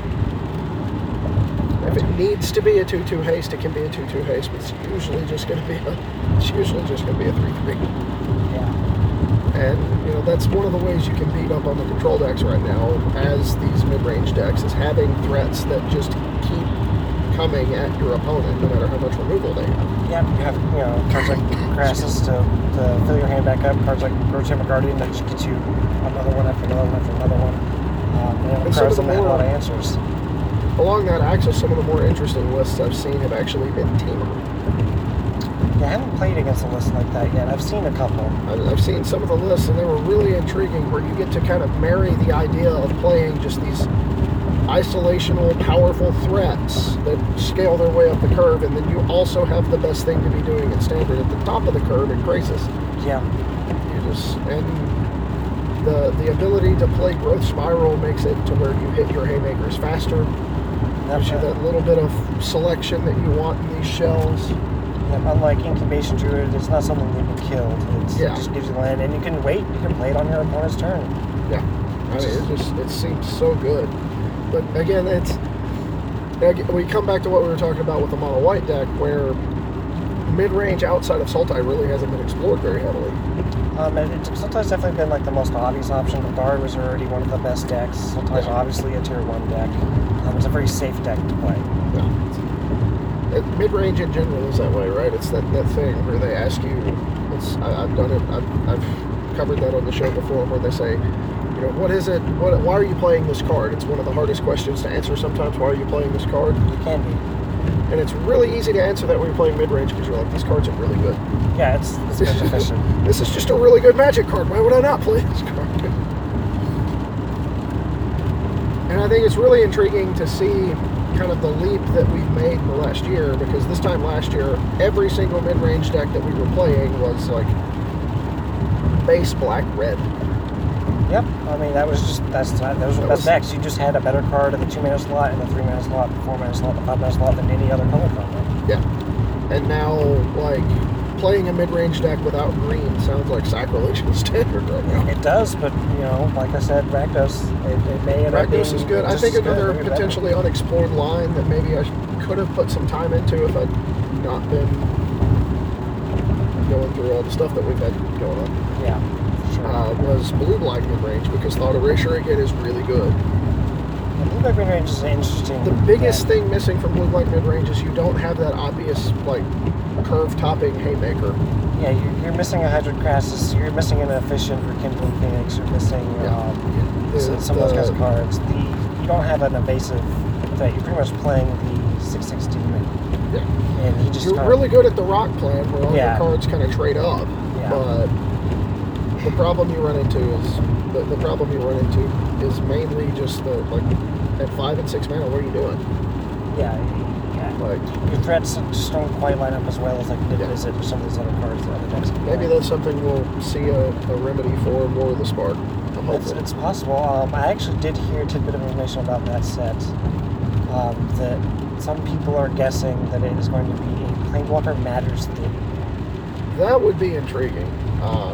If it needs to be a two two haste, it can be a two two haste, but it's usually just going to be a, it's usually just going to be a three three. Yeah. And, you know, that's one of the ways you can beat up on the control decks right now as these mid-range decks, is having threats that just keep coming at your opponent no matter how much removal they have. Yeah, you have, you know, cards like Crassus to, to fill your hand back up, cards like Growth Chamber Guardian that just gets you another one after another one after another one. Um, and And some of cards the that have a more- lot of answers. Along that axis, some of the more interesting lists I've seen have actually been Teamer. Yeah, I haven't played against a list like that yet. I've seen a couple. I- I've seen some of the lists, and they were really intriguing, where you get to kind of marry the idea of playing just these isolational, powerful threats that scale their way up the curve, and then you also have the best thing to be doing in Standard at the top of the curve in Crisis. Yeah. You just, and the the ability to play Growth Spiral makes it to where you hit your haymakers faster. Gives you that little bit of selection that you want in these shells. Yeah, unlike Incubation Druid, it's not something that can be killed. It's, Yeah. It just gives you land, and you can wait. You can play it on your opponent's turn. Yeah, I mean, it just it seems so good. But again, it's ag- we come back to what we were talking about with the mono white deck, where mid-range outside of Sultai really hasn't been explored very heavily. Um, and it, Sultai's definitely been like the most obvious option. The Guard was already one of the best decks. Sultai's Yeah. obviously a tier one deck. Um, it's a very safe deck to play. Yeah. It, mid-range in general is that way, right? It's that, that thing where they ask you. It's, I, I've done it. I've, I've covered that on the show before, where they say, you know, what is it? What? Why are you playing this card? It's one of the hardest questions to answer sometimes. Why are you playing this card? You can be. And it's really easy to answer that when you're playing mid-range, because you're like, these cards are really good. Yeah, it's it's very efficient. This is just a really good Magic card. Why would I not play this card? And I think it's really intriguing to see kind of the leap that we've made in the last year, because this time last year, every single mid-range deck that we were playing was like base black red. Yep. I mean, that was just that's those were the That best was- decks. You just had a better card in the two mana slot, and the three mana slot, the four mana slot, the five mana slot than any other color combo. Yeah. And now, like, playing a mid-range deck without green sounds like sacrilege in Standard right now. It does, but you know, like I said, Rakdos, it, it may end up being Rakdos is good. I just think as good, another maybe better. potentially unexplored line that maybe I sh- could have put some time into if I'd not been going through all the stuff that we've had going on, Yeah, for sure. uh, was blue-black mid-range, because Thought Erasure again is really good. Yeah, Blue Black mid-range is interesting. The biggest deck. thing missing from blue-black mid-range is you don't have that obvious, like, curve-topping haymaker. Yeah, you're, you're missing a Hydroid Crassus, you're missing an efficient Rekindling Phoenix, you're missing Yeah. um, The- some, some of those the- kinds of cards. The, you don't have an evasive threat. You're pretty much playing the six sixteen, Yeah. and he just You're kinda, really good at the rock plan, where all Yeah. your cards kind of trade up. Yeah. But the problem you run into is the, the problem you run into is mainly just the like at five and six mana. What are you doing? Yeah, yeah. Like Your threats just don't quite line up as well as like Nib Yeah. Visit or some of these other cards that other decks can maybe play. that's something we'll see a, a remedy for in War of the Spark. I'm It's, hopeful. it's possible. Um, I actually did hear a tidbit of information about that set. Um, that some people are guessing that it is going to be a Planeswalker Matters theme. That would be intriguing. Uh,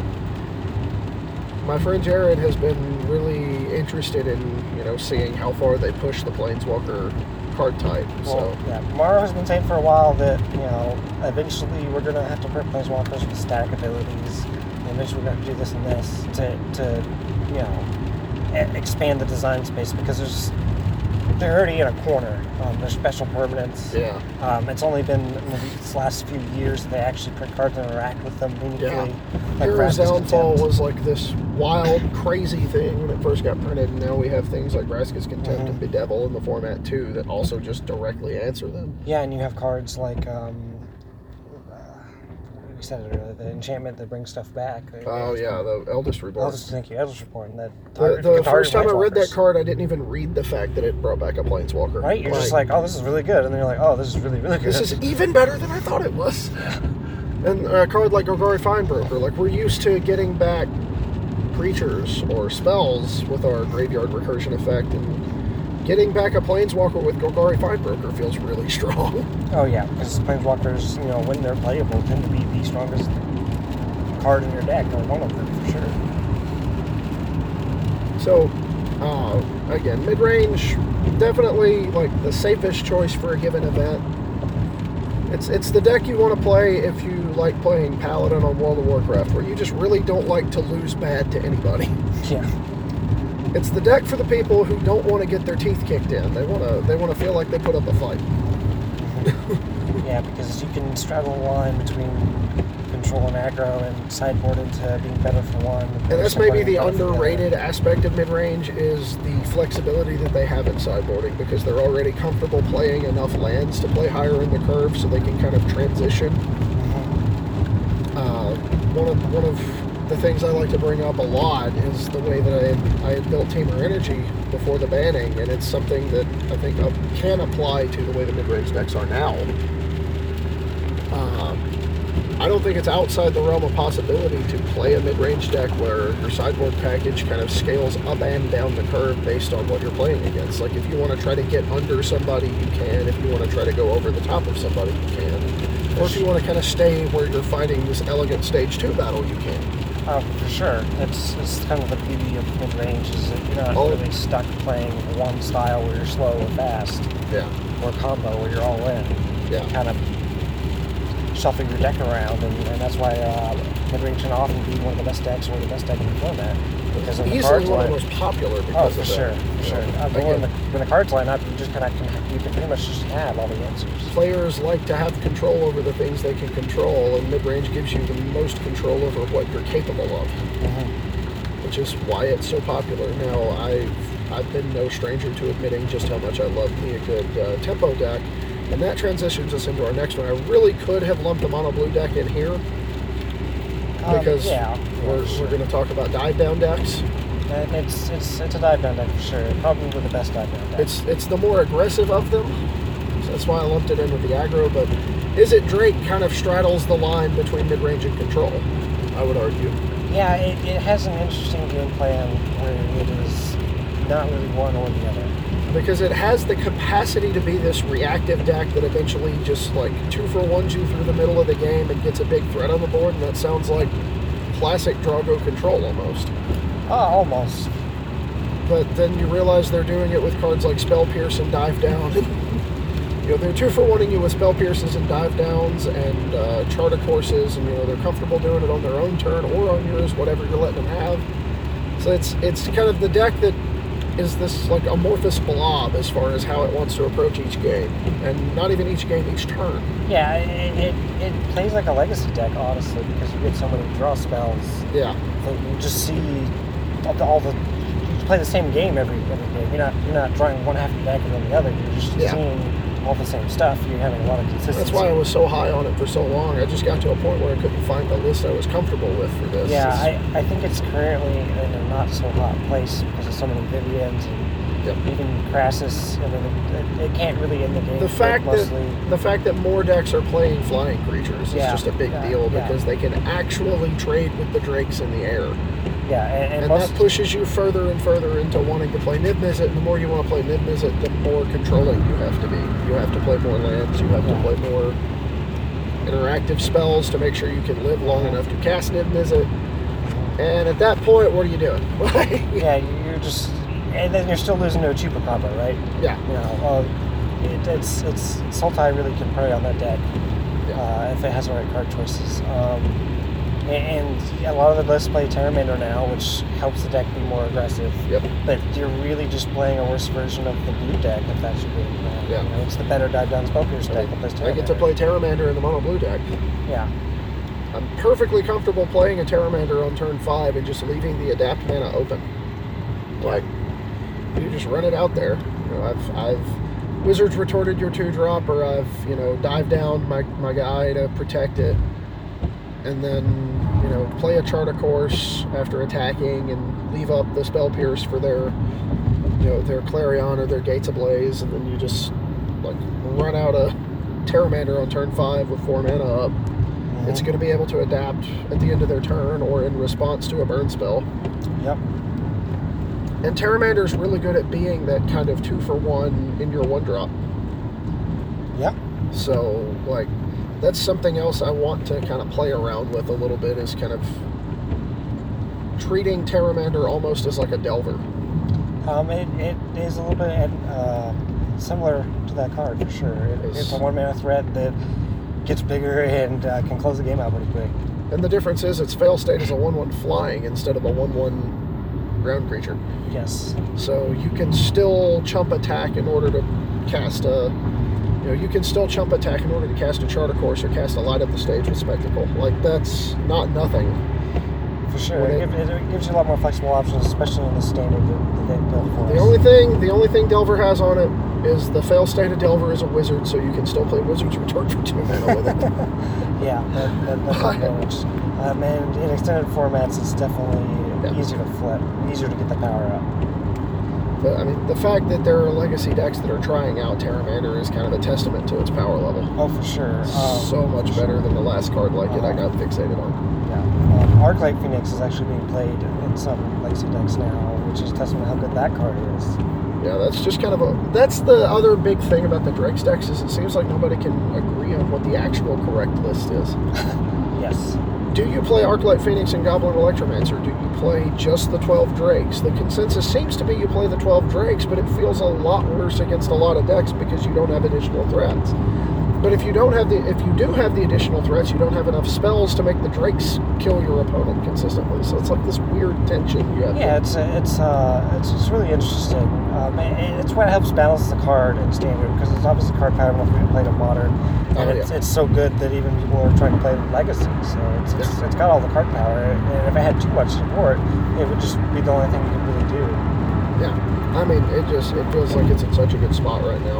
my friend Jared has been really interested in you know seeing how far they push the Planeswalker card type. Well, So yeah, Morrow has been saying for a while that, you know, eventually we're going to have to print Planeswalkers with static abilities, and eventually we're going to do this and this to, to you know, e- expand the design space, because there's they're already in a corner. Um, there's special permanents. yeah. Um, it's only been maybe this last few years that they actually print cards and interact with them meaningfully. Yeah. Like Heroes Vraska's Downfall Contempt. was like this wild, crazy thing when it first got printed, and now we have things like Vraska's Contempt Mhm. and Bedevil in the format too that also just directly answer them. Yeah, and you have cards like, um, uh, we said it earlier, the enchantment that brings stuff back. Oh yeah, the Eldest Reborn. Eldest, thank you, Eldest Report. And that The, target- the you can target first time I read that Planeswalkers. card, I didn't even read the fact that it brought back a Planeswalker. Right? You're just like, oh, this is really good. And then you're like, oh, this is really, really good. this is even better than I thought it was. And a card like Golgari Finebroker, like we're used to getting back creatures or spells with our graveyard recursion effect, and getting back a Planeswalker with Golgari Finebroker feels really strong. Oh yeah, because Planeswalkers, you know, when they're playable, tend to be the strongest card in your deck, or one of them for sure. So, uh, again, mid-range, definitely like the safest choice for a given event. It's it's the deck you want to play if you like playing Paladin on World of Warcraft, where you just really don't like to lose bad to anybody. Yeah. It's the deck for the people who don't want to get their teeth kicked in. They want to they want to feel like they put up a fight. Mm-hmm. Yeah, because you can straddle a line between control and aggro and sideboard into being better for one. And that's maybe the underrated aspect of mid-range is the flexibility that they have in sideboarding, because they're already comfortable playing enough lands to play higher in the curve so they can kind of transition. Mm-hmm. Uh, one of one of the things I like to bring up a lot is the way that I had, I had built Tamer Energy before the banning, and it's something that I think can apply to the way the mid-range decks are now. Um, I don't think it's outside the realm of possibility to play a mid-range deck where your sideboard package kind of scales up and down the curve based on what you're playing against. Like, if you want to try to get under somebody, you can. If you want to try to go over the top of somebody, you can. Or if you want to kind of stay where you're fighting this elegant stage two battle, you can. Oh, for sure. It's, it's kind of the beauty of mid-range, is that you're not oh. really stuck playing one style where you're slow or fast. Yeah. Or combo where you're all in. Yeah. You kind of shuffle your deck around, and, and that's why uh, mid-range can often be one of the best decks or the best deck in the format. Because of the Easily cards one line. of the most popular because Oh, for of sure, that. for sure. Uh, but when the, when the cards line up, you just kind of can, you can pretty much just have all the answers. Players like to have control over the things they can control, and mid-range gives you the most control over what you're capable of, Mm-hmm. which is why it's so popular. Now, I've I've been no stranger to admitting just how much I love me a good uh, tempo deck, and that transitions us into our next one. I really could have lumped a mono blue deck in here, because um, yeah, we're, yeah, sure. we're going to talk about dive down decks. And it's it's it's a dive down deck for sure. Probably the best dive down deck. It's it's the more aggressive of them, so that's why I lumped it in with the aggro. But Is It Drake kind of straddles the line between mid-range and control, I would argue. Yeah, it, it has an interesting game plan where it is not really one or the other. Because it has the capacity to be this reactive deck that eventually just like two for ones you through the middle of the game and gets a big threat on the board, and that sounds like classic Drago control almost. Oh, almost. But then you realize they're doing it with cards like Spell Pierce and Dive Down. You know, they're two for one-ing you with Spell Pierces and Dive Downs and uh, Charter Courses, and you know they're comfortable doing it on their own turn or on yours, whatever you're letting them have. So it's it's kind of the deck that is this like amorphous blob as far as how it wants to approach each game, and not even each game, each turn. Yeah, it, it, it plays like a legacy deck, honestly, because you get so many draw spells. Yeah. That you just see all the, all the you play the same game every every game. You're not you're not drawing one half of the deck and then the other. You're just Yeah. seeing all the same stuff. You're having a lot of consistency. That's why I was so high on it for so long. I just got to a point where I couldn't find the list I was comfortable with for this. Yeah, It's- I, I think it's currently in a not so hot place because of so many Vivians and Yep. even Crassus. I mean, it, it can't really end the game. The fact mostly. that the fact that more decks are playing flying creatures is Yeah, just a big yeah, deal yeah. because they can actually trade with the drakes in the air, Yeah, and, and, and most, that pushes you further and further into wanting to play Niv-Mizzet. And the more you want to play Niv-Mizzet, the more controlling you have to be. You have to play more lands. You have Yeah. to play more interactive spells to make sure you can live long enough to cast Niv-Mizzet. And at that point, what are you doing? yeah, you're just, and then you're still losing to a cheaper combo, right? Yeah. You know, well, it, it's it's Sultai really can prey on that deck Yeah. uh, if it has the right card choices. Um, and, and a lot of the lists play Terramander now, which helps the deck be more aggressive. Yep. But you're really just playing a worse version of the blue deck if that's your game plan. Yeah. You know, it's the better dive down Spell Pierce deck that plays Terramander. I get to play Terramander in the mono blue deck. Yeah. I'm perfectly comfortable playing a Terramander on turn five and just leaving the adapt mana open. Like, you just run it out there. You know, I've I've Wizards retorted your two drop, or I've you know dived down my my guy to protect it, and then you know play a Charter Course after attacking and leave up the Spell Pierce for their you know their Clarion or their Gates Ablaze, and then you just like run out a Terramander on turn five with four mana up. It's going to be able to adapt at the end of their turn or in response to a burn spell. Yep. And Terramander's really good at being that kind of two for one in your one drop. Yeah. So, like, that's something else I want to kind of play around with a little bit, is kind of treating Terramander almost as like a Delver. Um, it, it is a little bit uh, similar to that card, for sure. It, it's a one-mana threat that gets bigger and uh, can close the game out pretty quick. And the difference is its fail state is a one one flying instead of a one one ground creature. Yes. So you can still chump attack in order to cast a... You know, you can still chump attack in order to cast a Charter Course or cast a Light Up the Stage with Spectacle. Like, that's not nothing. For sure. It, it, it gives you a lot more flexible options, especially in the standard that, that they built for The us. only thing, the only thing Delver has on it is the fail state of Delver is a wizard, so you can still play Wizard's Return for two mana with it. Yeah, that, that, that's an advantage. Um, and in extended formats, it's definitely Yeah. easier to flip, easier to get the power up. But I mean, the fact that there are legacy decks that are trying out Terramander is kind of a testament to its power level. Oh, for sure. Um, So much better than the last card like it I got fixated on. Yeah. Um, Arclight Phoenix is actually being played in some legacy decks now, which is a testament to how good that card is. Yeah, that's just kind of a... That's the other big thing about the Dregs decks, is it seems like nobody can agree on what the actual correct list is. Yes. Do you play Arclight Phoenix and Goblin Electromancer? Do you play just the twelve Drakes? The consensus seems to be you play the twelve Drakes, but it feels a lot worse against a lot of decks because you don't have additional threats. But if you don't have the, if you do have the additional threats, you don't have enough spells to make the Drakes kill your opponent consistently. So it's like this weird tension you have. Yeah, it's uh, it's uh, it's it's really interesting. Um, and it's what helps balance the card in standard, because it's obviously card power enough for you to play it in modern, and Oh, it's yeah. it's so good that even people are trying to play legacy. So it's it's, it's got all the card power, and if it had too much support, it would just be the only thing you could really do. Yeah, I mean, it just it feels like it's in such a good spot right now.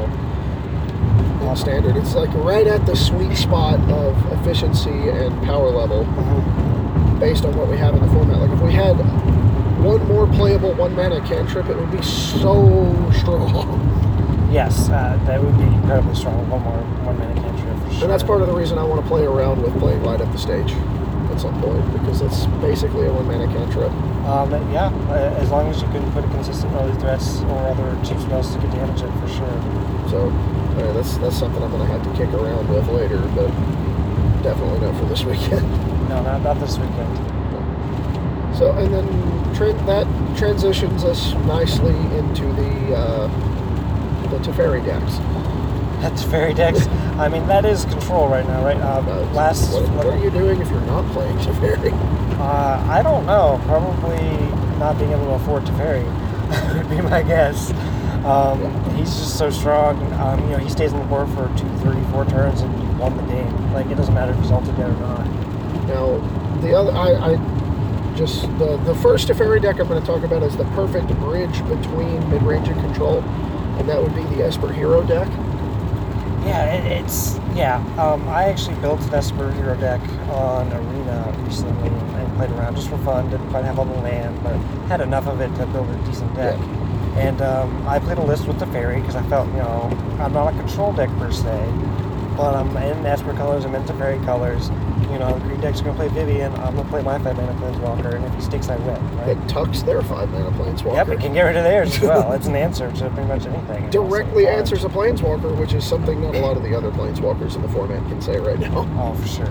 In standard, it's like right at the sweet spot of efficiency and power level, based on what we have in the format. Like if we had one more playable one mana cantrip, it would be so strong. Yes, uh, that would be incredibly strong. One more one mana cantrip for sure. And that's part of the reason I want to play around with playing Light Up the Stage at some point, because it's basically a one mana cantrip. Um, yeah, uh, as long as you can put a consistent early threats or other cheap spells to get damage it, for sure. So uh, that's that's something I'm going to have to kick around with later, but definitely not for this weekend. No, not, not this weekend. So, and then tra- that transitions us nicely into the uh, the Teferi decks. That's fairy decks. I mean, that is control right now, right? Um, Uh, last. what, what are you doing if you're not playing Teferi? Uh, I don't know. Probably not being able to afford Teferi would be my guess. Um, he's just so strong. Um, you know, he stays on the board for two, three, four turns, and you won the game. Like, it doesn't matter if he's ulted yet or not. Now, the other, I, I just the the first Teferi deck I'm going to talk about is the perfect bridge between mid-range and control, and that would be the Esper Hero deck. Yeah, it, it's yeah. Um, I actually built an Esper Hero deck on Arena recently and played around just for fun. Didn't quite have all the land, but had enough of it to build a decent deck. Yeah. And um, I played a list with Teferi because I felt, you know, I'm not a control deck per se, but I'm in Esper colors, I'm in Teferi colors. You know, green deck's gonna play Vivian. I'm gonna play my five mana Planeswalker, and if he sticks, I win. Right? It tucks their five mana Planeswalker. Yep, it can get rid of theirs as well. It's an answer to pretty much anything. Directly answers a Planeswalker, which is something not a lot of the other Planeswalkers in the format can say right now. Oh, for sure.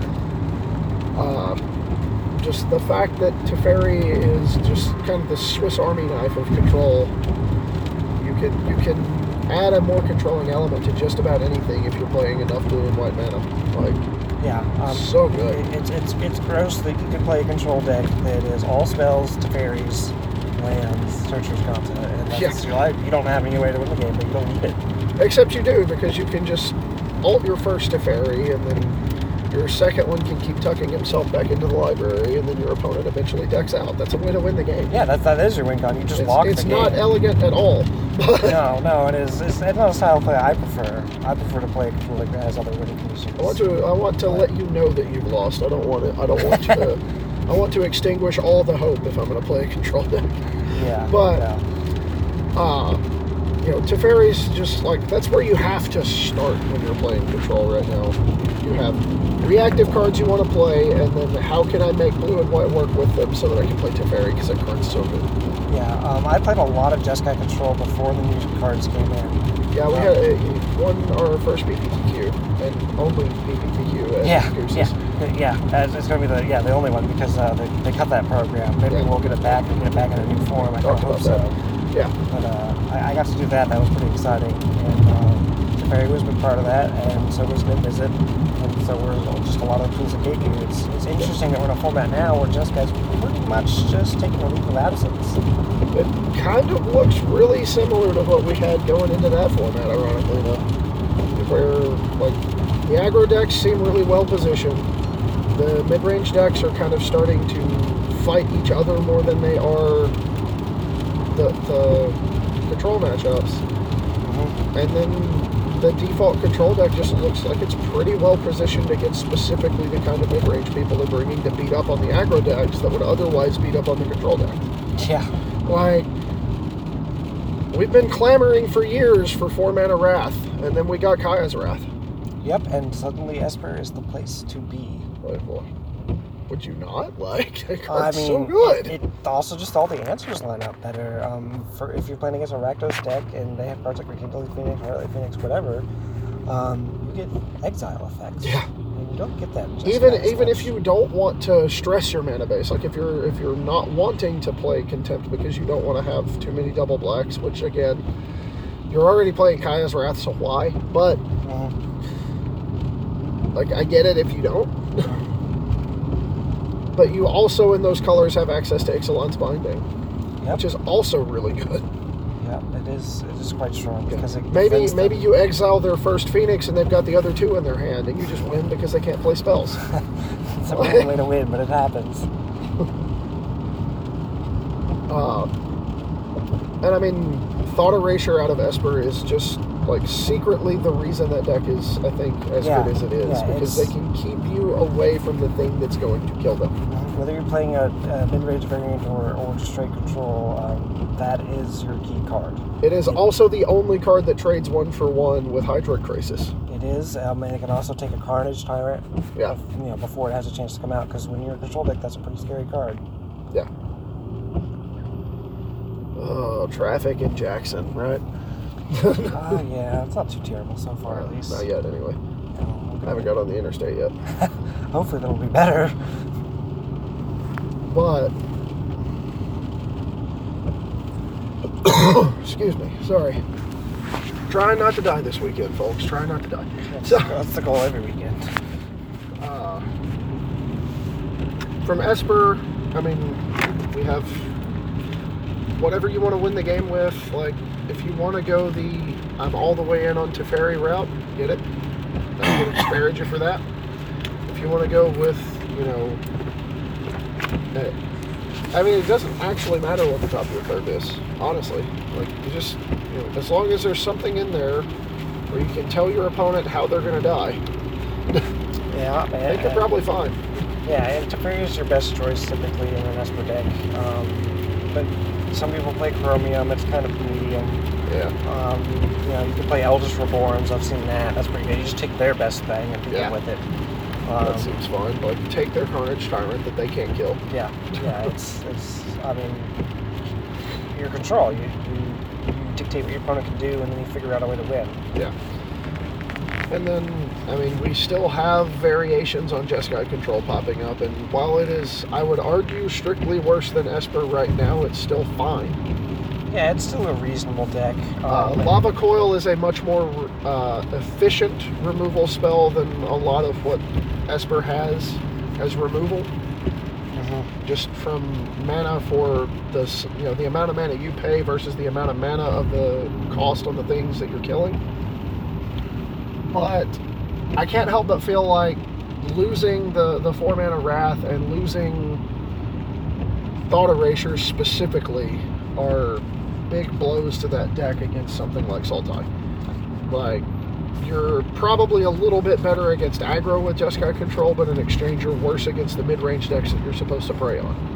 Uh, just the fact that Teferi is just kind of the Swiss Army knife of control. You can you can add a more controlling element to just about anything if you're playing enough blue and white mana. Like, Yeah. Um, so good. it- It's it's it's gross that you can play a control deck that is all spells, Teferis, lands, Searcher's Gauntlet, and that's Yeah. your life. You don't have any way to win the game, but you don't need it. Except you do, because you can just alt your first Teferi, and then your second one can keep tucking himself back into the library, and then your opponent eventually decks out. That's a way to win the game. Yeah, that that is your win con. You just It's, lock it's the not game. elegant at all. No, no, it is. It's, it's not a style of play I prefer. I prefer to play a control deck that has other winning conditions. I want to. I want to let you know that you've lost. I don't want to. I don't want to. I want to extinguish all the hope if I'm going to play a control deck. Yeah. But yeah. uh, you know, Teferi's just like, that's where you have to start when you're playing Control right now. You have reactive cards you want to play, and then how can I make blue and white work with them so that I can play Teferi, because that card's so good. Yeah, um, I played a lot of Jeskai Control before the new cards came in. Yeah, we um, had uh, won our first B P T Q, and only B P T Q at yeah, Gooses. yeah, yeah. It's, it's going to be the yeah the only one, because uh, they, they cut that program. Maybe Yeah. we'll get it back and get it back in a new form. I Talked hope about so. that. Yeah. But uh, I, I got to do that. That was pretty exciting. And um, Teferi was a big part of that, and so was Mid Visit. And so were just a lot of the tools that gave you. It's, it's interesting that we're in a format now where Jeskai's pretty much just taking a leave of absence. It kind of looks really similar to what we had going into that format, ironically enough. Where, like, the aggro decks seem really well positioned. The mid-range decks are kind of starting to fight each other more than they are the, the control matchups. Mm-hmm. And then the default control deck just looks like it's pretty well positioned against specifically the kind of mid-range people they're bringing to beat up on the aggro decks that would otherwise beat up on the control deck. Yeah. Like, we've been clamoring for years for four mana Wrath, and then we got Kaya's Wrath. Yep, and suddenly Esper is the place to be. Like, well, would you not? Like, that I card's mean, so good. It, it also just all the answers line up better. Um, for if you're playing against a Rakdos deck and they have cards like Rekindling Phoenix, Heartly Phoenix, whatever, um, you get exile effects. Yeah. And you don't get that. in Even Jeskai even much. if you don't want to stress your mana base, like if you're if you're not wanting to play Contempt because you don't want to have too many double blacks, which again, you're already playing Kaya's Wrath, so why? But Mhm. like, I get it if you don't. But you also, in those colors, have access to Ixalan's Binding, Yep. which is also really good. Yeah, it is. It is quite strong because it Maybe prevents maybe them. you exile their first Phoenix and they've got the other two in their hand, and you just win because they can't play spells. It's a weird way to win, but it happens. Uh, and I mean, Thought Erasure out of Esper is just like secretly the reason that deck is, I think, as Yeah, good as it is, yeah, because they it's- can keep you away from the thing that's going to kill them. Whether you're playing a, a mid-range variant or, or just straight control, um, that is your key card. It is It- also the only card that trades one for one with Hydroid Crisis. It is, um, and it can also take a Carnage Tyrant. Yeah. bef- You know, before it has a chance to come out, because when you're a control deck, that's a pretty scary card. Yeah. Oh, Traffic and Jackson, right? Ah, yeah, it's not too terrible so far, at least. Not yet, anyway. You know, I haven't got on the interstate yet. Hopefully, that'll be better. But, excuse me, sorry. Trying not to die this weekend, folks. Trying not to die. That's, So, that's the goal every weekend. uh, from Esper, I mean, we have whatever you want to win the game with. Like, if you want to go the I'm all the way in on Teferi route, get it. I'm going to disparage you for that. If you want to go with, you know, uh, I mean, it doesn't actually matter what the top of your card is, honestly. Like, you just, you know, as long as there's something in there where you can tell your opponent how they're going to die, Yeah, I think and, you're probably fine. yeah, and Teferi is your best choice typically in an Esper deck. Um, but some people play Chromium, it's kind of medium. Yeah. Um, you know, you can play Eldest Reborns, I've seen that, that's pretty good. You just take their best thing and beat Yeah. them with it. That Um, seems fine. Like, take their Carnage Tyrant that they can't kill. yeah, yeah, it's, it's, I mean, your control, you, you, you dictate what your opponent can do and then you figure out a way to win. Yeah. And then, I mean, we still have variations on Jeskai Control popping up, and while it is, I would argue, strictly worse than Esper right now, it's still fine. Yeah, it's still a reasonable deck. Uh, Um, Lava Coil is a much more uh, efficient removal spell than a lot of what Esper has as removal. mhm. Just from mana for the s- you know the amount of mana you pay versus the amount of mana of the cost on the things that you're killing. But I can't help but feel like losing the the four mana Wrath and losing Thought Erasure specifically are big blows to that deck against something like Sultai. Like, you're probably a little bit better against aggro with Jeskai Control, but in exchange you're worse against the mid-range decks that you're supposed to prey on.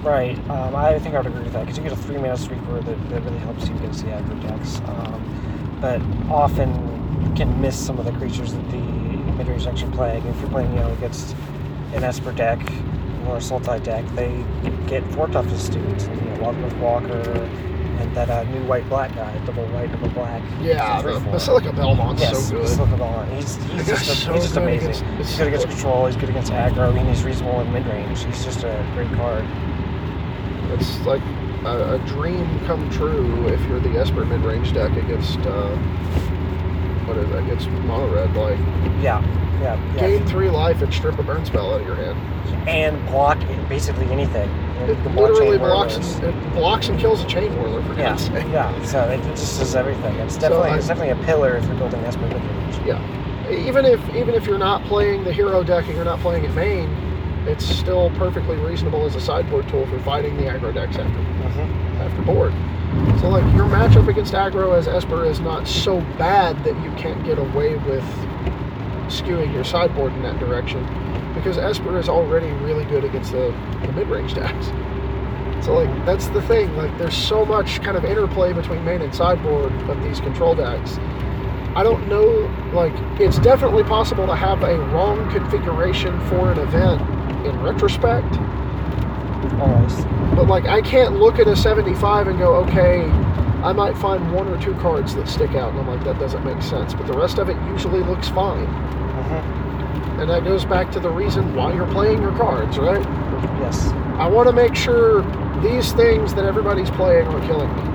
Right. Um, I think I would agree with that because you get a three mana sweeper that, that really helps you against the aggro decks, um, but often can miss some of the creatures that the mid-range decks are playing. If you're playing, you know, against an Esper deck or a Sultai deck, they get four toughness students, and, you know, Logarith Walker and that uh, new white-black guy, double white, double black. Yeah, the Basilica Belmont's yes, so good. Basilica Belmont. He's, he's just, a, so he's just good amazing. against- he's good against control, he's good against aggro, and he's reasonable in mid-range. He's just a great card. It's like a, a dream come true if you're the Esper mid-range deck against, uh, what is that, against mono red. Like, Yeah, yeah, yeah. gain three life and strip a burn spell out of your hand. And block basically anything. You It can block literally chain blocks whirlers. and, it blocks and kills a chain whirler, for Yeah, God's sake. yeah. So it just does everything. It's definitely I- it's definitely a pillar if you're building Esper mid-range. Yeah. Even if even if you're not playing the hero deck and you're not playing it main, it's still perfectly reasonable as a sideboard tool for fighting the aggro decks after Mm-hmm. after board. So like your matchup against aggro as Esper is not so bad that you can't get away with skewing your sideboard in that direction, because Esper is already really good against the, the mid-range decks. So like that's the thing, like there's so much kind of interplay between main and sideboard of these control decks. I don't know, like it's definitely possible to have a wrong configuration for an event in retrospect, Always. but like I can't look at a seventy-five and go, okay, I might find one or two cards that stick out, and I'm like, that doesn't make sense, but the rest of it usually looks fine. Mm-hmm. And that goes back to the reason why you're playing your cards, right? Yes. I want to make sure these things that everybody's playing are killing me.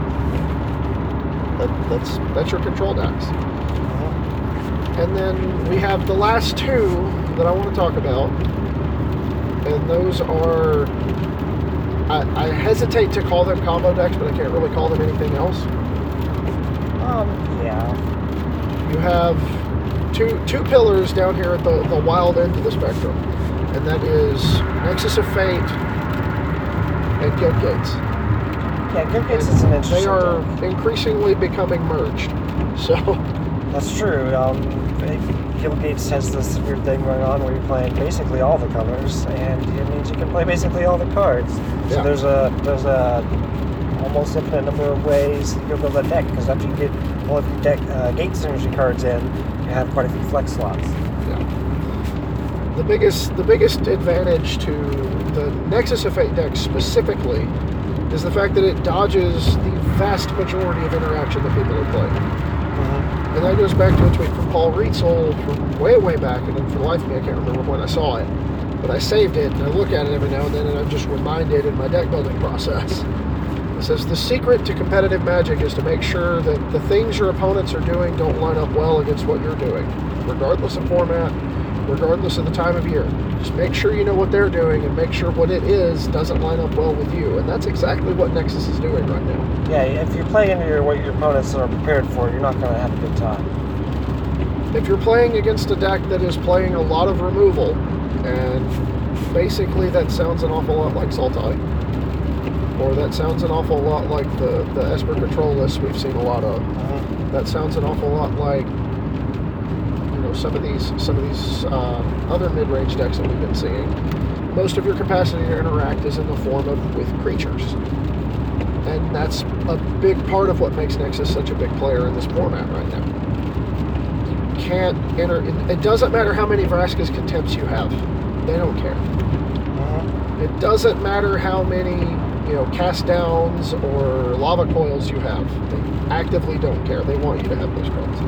That, that's that's your control decks. Mm-hmm. And then we have the last two that I want to talk about, and those are, I, I hesitate to call them combo decks, but I can't really call them anything else. Um. Yeah. You have two two pillars down here at the, the wild end of the spectrum, and that is Nexus of Fate and Guild Gates. Yeah. Good Gates is an interesting. They are deck. increasingly becoming merged. So That's true. Um, Guild Gates has this weird thing going on where you're playing basically all the colors, and it means you can play basically all the cards. So Yeah. there's a there's a almost infinite number of ways that you can build that deck, because after you get all of your deck uh, gate synergy cards in, you have quite a few flex slots. yeah. The biggest the biggest advantage to the Nexus of Fate deck specifically is the fact that it dodges the vast majority of interaction that people are playing. Mm-hmm. And that goes back to a tweet from Paul Rietzel from way, way back, and then for the life of me, I can't remember when I saw it. But I saved it, and I look at it every now and then, and I'm just reminded in my deck building process. It says, the secret to competitive Magic is to make sure that the things your opponents are doing don't line up well against what you're doing, regardless of format, regardless of the time of year. Just make sure you know what they're doing, and make sure what it is doesn't line up well with you. And that's exactly what Nexus is doing right now. Yeah, if you play into your, what your opponents are prepared for, you're not going to have a good time. If you're playing against a deck that is playing a lot of removal, and basically that sounds an awful lot like Sultai, or that sounds an awful lot like the, the Esper control list we've seen a lot of. Mm-hmm. That sounds an awful lot like, you know, some of these some of these uh, other mid-range decks that we've been seeing. Most of your capacity to interact is in the form of with creatures, and that's a big part of what makes Nexus such a big player in this format right now. You can't enter. It, it doesn't matter how many Vraska's Contempts you have; they don't care. Mm-hmm. It doesn't matter how many, you know, cast downs or lava coils you have. They actively don't care. They want you to have those cards.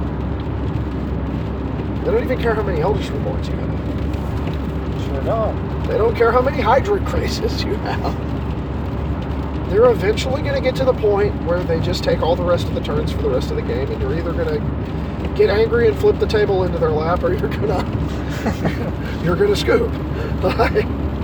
They don't even care how many Eldritch Reborns you have. Sure don't. They don't care how many Hydra Crazes you have. They're eventually going to get to the point where they just take all the rest of the turns for the rest of the game, and you're either going to get angry and flip the table into their lap, or you're going to you're going to scoop. Like,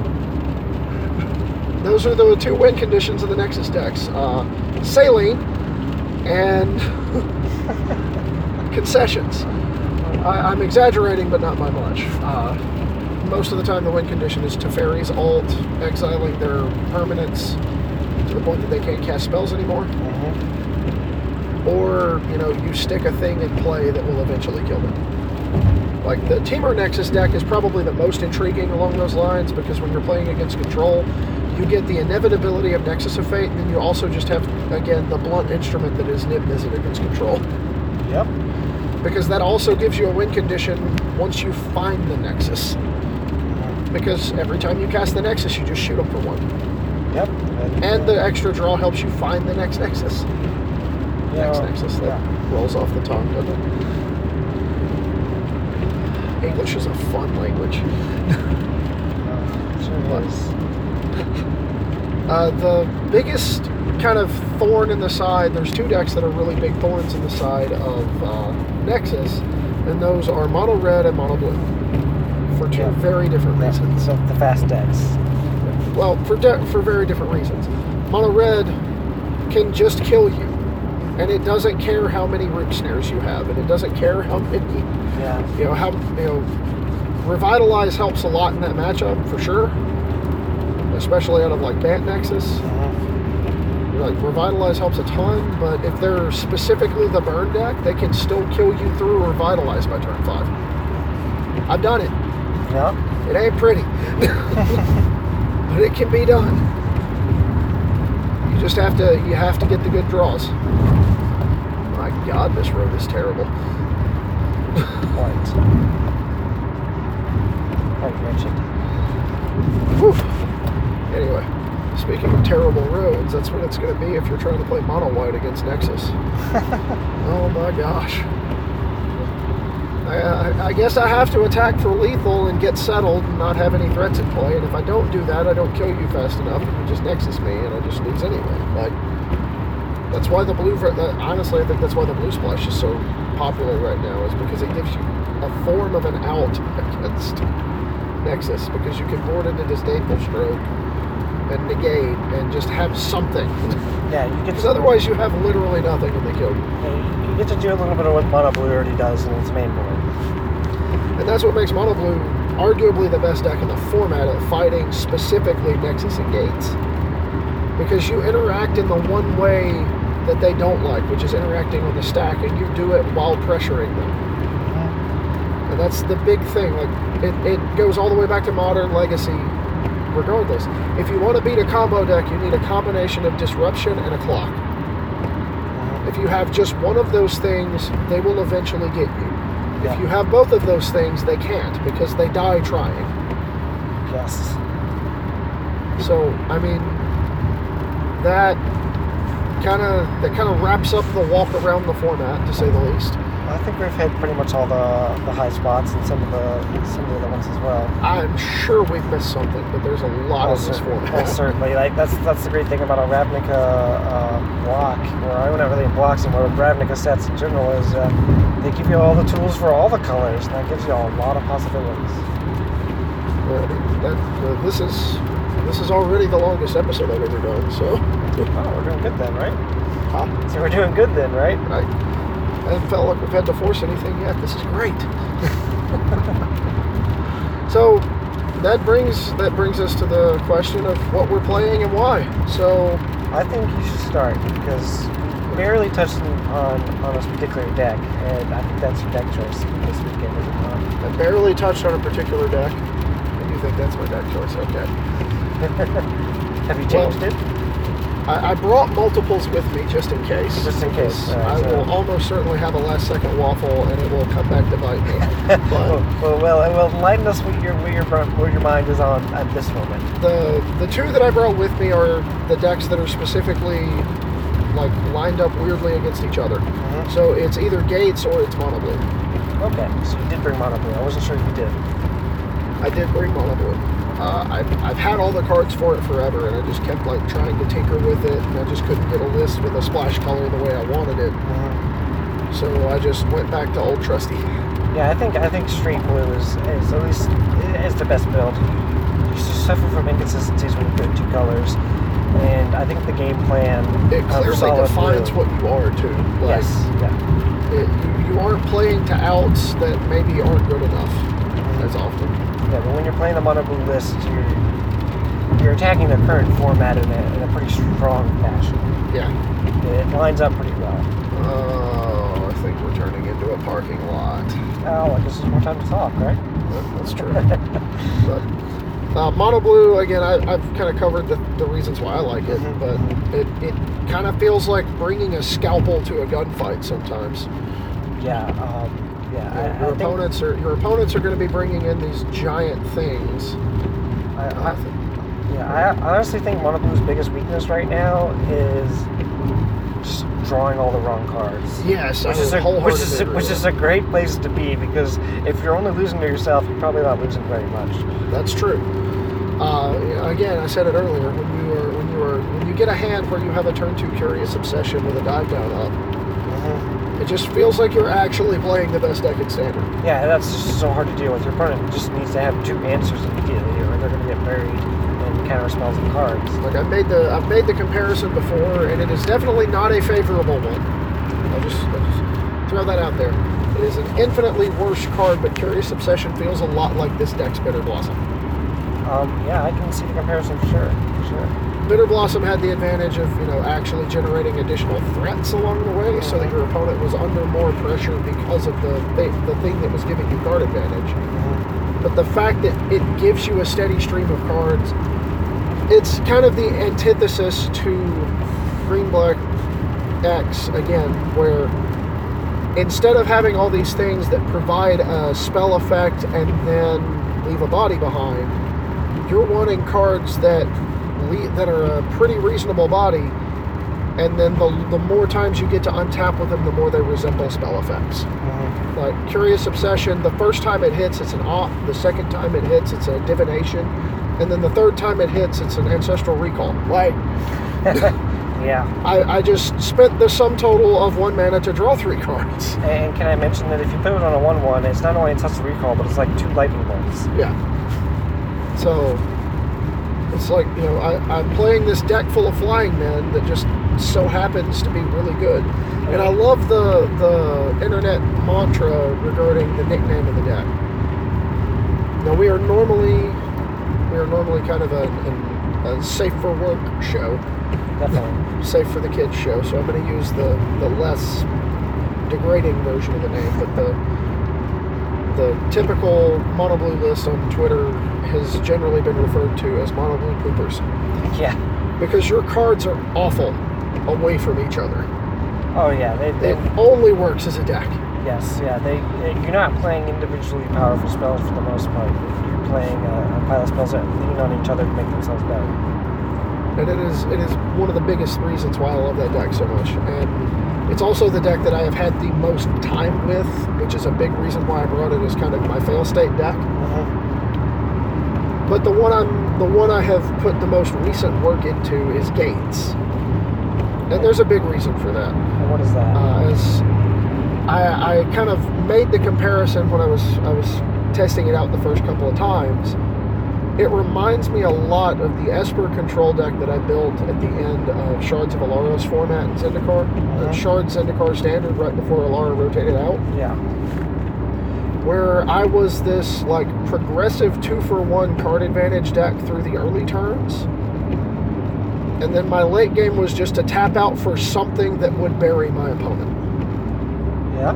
those are the two win conditions of the Nexus decks: uh, saline and concessions. I, I'm exaggerating, but not by much. Uh, most of the time, the win condition is Teferi's alt, exiling their permanents to the point that they can't cast spells anymore. Mm-hmm. Or, you know, you stick a thing in play that will eventually kill them. Like, the Temur Nexus deck is probably the most intriguing along those lines, because when you're playing against control, you get the inevitability of Nexus of Fate, and then you also just have, again, the blunt instrument that is Niv Mizzet against control. Yep. Because that also gives you a win condition once you find the Nexus. Because every time you cast the Nexus, you just shoot them for one. Yep. And, And uh, the extra draw helps you find the next Nexus. Yeah, Next Nexus, that yeah. rolls off the tongue, doesn't it? English is a fun language. uh, sure But- is. Uh, the biggest kind of thorn in the side, there's two decks that are really big thorns in the side of uh, Nexus, and those are Mono Red and Mono Blue. For two Yeah. very different Yeah, reasons. so the fast decks. Well, for de- for very different reasons. Mono Red can just kill you, and it doesn't care how many root snares you have, and it doesn't care how many, Yeah. you know, how, you know, Revitalize helps a lot in that matchup, for sure, especially out of, like, Bant Nexus. Mhm. Like, Revitalize helps a ton, but if they're specifically the burn deck, they can still kill you through Revitalize by turn five. I've done it. Yeah. It ain't pretty. But it can be done. You just have to you have to get the good draws. My God, this road is terrible. Quite. Quite wretched. Whew. Anyway, speaking of terrible roads, that's what it's going to be if you're trying to play mono white against Nexus. Oh my gosh. I, I, I guess I have to attack for lethal and get settled and not have any threats in play. And if I don't do that, I don't kill you fast enough. You just Nexus me, and I just lose anyway. Like, that's why the blue. That, honestly, I think that's why the blue splash is so popular right now. Is because it gives you a form of an out against Nexus, because you can board into Disdainful Stroke and negate and just have something. Yeah, you get Because to, otherwise, you have literally nothing when they kill you. yeah, you get to do a little bit of what Mono Blue already does in its main board. And that's what makes Mono Blue arguably the best deck in the format at fighting specifically Nexus and Gates. Because you interact in the one way that they don't like, which is interacting on the stack, and you do it while pressuring them. And that's the big thing. Like, it, it goes all the way back to Modern, Legacy, regardless. If you want to beat a combo deck, you need a combination of Disruption and a Clock. If you have just one of those things, they will eventually get you. Yeah. If you have both of those things, they can't, because they die trying. Yes. So, I mean, that kind of that kind of wraps up the walk around the format, to say the least. I think we've hit pretty much all the, the high spots and some of the some of the other ones as well. I'm sure we've missed something, but there's a lot Oh, of this certainly. format. Oh, certainly. Like that's that's the great thing about a Ravnica uh, block, or I'm not really in blocks anymore, but Ravnica sets in general is uh, they give you all the tools for all the colors, and that gives you a lot of possibilities. Uh, that, uh, this is this is already the longest episode I've ever done. So, Oh, we're doing good then, right? huh? So we're doing good then, right? I, I haven't felt like we've had to force anything yet. This is great. So that brings that brings us to the question of what we're playing and why. So I think you should start because we barely touched on on a particular deck, and I think that's your deck choice this weekend. Is it not? I barely touched on a particular deck. And you think that's my deck choice? Okay. Have you changed it? I, I brought multiples with me just in case. Just in case. because All right, I so- will almost certainly have a last second waffle, and it will come back to bite me. well, But well, well, it will enlighten us what your, what your what your mind is on at this moment. the the two that I brought with me are the decks that are specifically like lined up weirdly against each other. Mhm. So it's either Gates or it's Mono Blue. Okay, so you did bring Mono Blue. I wasn't sure if you did. I did bring Mono Blue. Uh, I've, I've had all the cards for it forever, and I just kept like trying to tinker with it, and I just couldn't get a list with a splash color the way I wanted it. Mhm. So I just went back to old trusty. Yeah, I think I think straight blue is, is at least is the best build. You, you suffer from inconsistencies when you put two colors, and I think the game plan It of clearly solid defines blue, what you are too. Like, yes, yeah. it, you, you aren't playing to outs that maybe aren't good enough as often. Yeah, but when you're playing the mono blue list, you're you're attacking the current format in a, in a pretty strong fashion. Yeah. It lines up pretty well. Oh, I think we're turning into a parking lot. Oh, I guess there's more time to talk, right? That- That's true. But Uh, Mono Blue, again, I, I've kind of covered the, the reasons why I like it, Mhm. but it, it kind of feels like bringing a scalpel to a gunfight sometimes. Yeah, um, yeah. You know, I, your I think, opponents are your opponents are going to be bringing in these giant things. I, I, Uh, yeah, I honestly think Mono Blue's biggest weakness right now is just drawing all the wrong cards. yes, Which I is, a, which, wholeheartedly is a, agree which with is that. a great place to be, because if you're only losing to yourself, you're probably not losing very much. That's true. Uh, yeah, again, I said it earlier. When you are when you are when you get a hand where you have a turn two Curious Obsession with a dive down up, Mm-hmm. it just feels like you're actually playing the best deck in Standard. Yeah, that's just so hard to deal with. Your opponent just needs to have two answers immediately, or they're going to get buried in counter spells and cards. Like I've made the I've made the comparison before, and it is definitely not a favorable one. I'll just, I'll just throw that out there. It is an infinitely worse card, but Curious Obsession feels a lot like this deck's Bitter Blossom. Um, yeah, I can see the comparison for sure. For sure. Bitter Blossom had the advantage of, you know, actually generating additional threats along the way, so that your opponent was under more pressure because of the the thing that was giving you card advantage. Mm-hmm. But the fact that it gives you a steady stream of cards, it's kind of the antithesis to Green Black X again, where instead of having all these things that provide a spell effect and then leave a body behind, you're wanting cards that le- that are a pretty reasonable body, and then the, the more times you get to untap with them, the more they resemble spell effects. Mm-hmm. Like Curious Obsession, the first time it hits, it's an op. The second time it hits, it's a divination. And then the third time it hits, it's an Ancestral Recall. Like, Yeah. I, I just spent the sum total of one mana to draw three cards. And can I mention that if you put it on a one one, it's not only Ancestral Recall, but it's like two lightning bolts. Yeah. So, it's like, you know, I, I'm playing this deck full of flying men that just so happens to be really good. And I love the the internet mantra regarding the nickname of the deck. Now, we are normally we are normally kind of a, a, a safe for work show, Definitely. safe for the kids show. So I'm going to use the the less degrading version of the name, but the the typical Mono Blue list on Twitter has generally been referred to as Mono Blue poopers, Yeah. because your cards are awful away from each other. Oh yeah. They, they It only works as a deck. yes. Yeah. They, they. You're not playing individually powerful spells for the most part. You're playing a, a pile of spells that lean on each other to make themselves better. And it is it is one of the biggest reasons why I love that deck so much. And it's also the deck that I have had the most time with, which is a big reason why I brought it as kind of my fail state deck. Mm-hmm. But the one I'm the one I have put the most recent work into is Gates. And there's a big reason for that. And what is that? Uh, as I, I kind of made the comparison when I was I was testing it out the first couple of times. It reminds me a lot of the Esper control deck that I built at the end of Shards of Alaros format in Zendikar. Uh, Mhm. Shards Zendikar Standard right before Alara rotated out. Yeah. Where I was this like progressive two for one card advantage deck through the early turns. And then my late game was just to tap out for something that would bury my opponent. Yeah.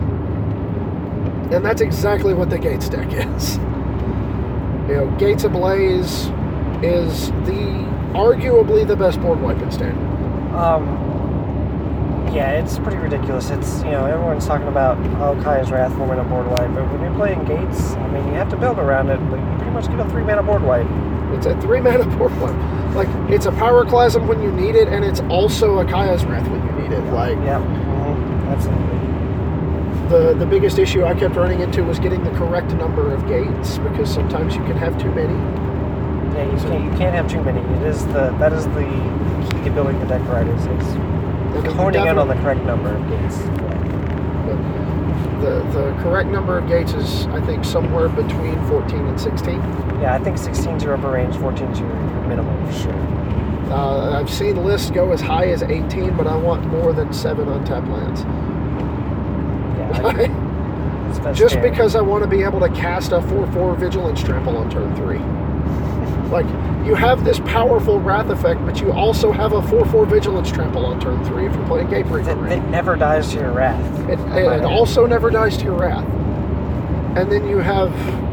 And that's exactly what the Gates deck is. You know, Gates Ablaze is the arguably the best board wipe in Standard. Um. Yeah, it's pretty ridiculous. It's, you know, everyone's talking about, oh, Kaya's Wrath, four mana board wipe, but when you're playing Gates, I mean, you have to build around it, but you pretty much get a three mana board wipe. It's a three mana board wipe. Like, it's a Pyroclasm when you need it, and it's also a Kaya's Wrath when you need it. Like, Yeah. Mm-hmm. Absolutely. the the biggest issue I kept running into was getting the correct number of gates, because sometimes you can have too many. Yeah, you can't, you can't have too many. It is the that is the key to building the deck right. Is, is And then you honing in on the definitely- correct number of gates. but the the correct number of gates is, I think, somewhere between fourteen and sixteen. Yeah, I think sixteen is your upper range, fourteen is your minimum for sure. Uh, I've seen lists go as high as eighteen, but I want more than seven untapped lands. Yeah, I, that's, that's Just fair. because I want to be able to cast a four four Vigilance Trample on turn three. Like, you have this powerful Wrath effect, but you also have a four four Vigilance Trample on turn three if you're playing Gatebreaker. That, Ring. that never dies to your wrath. It, I might it add. also never dies to your Wrath. And then you have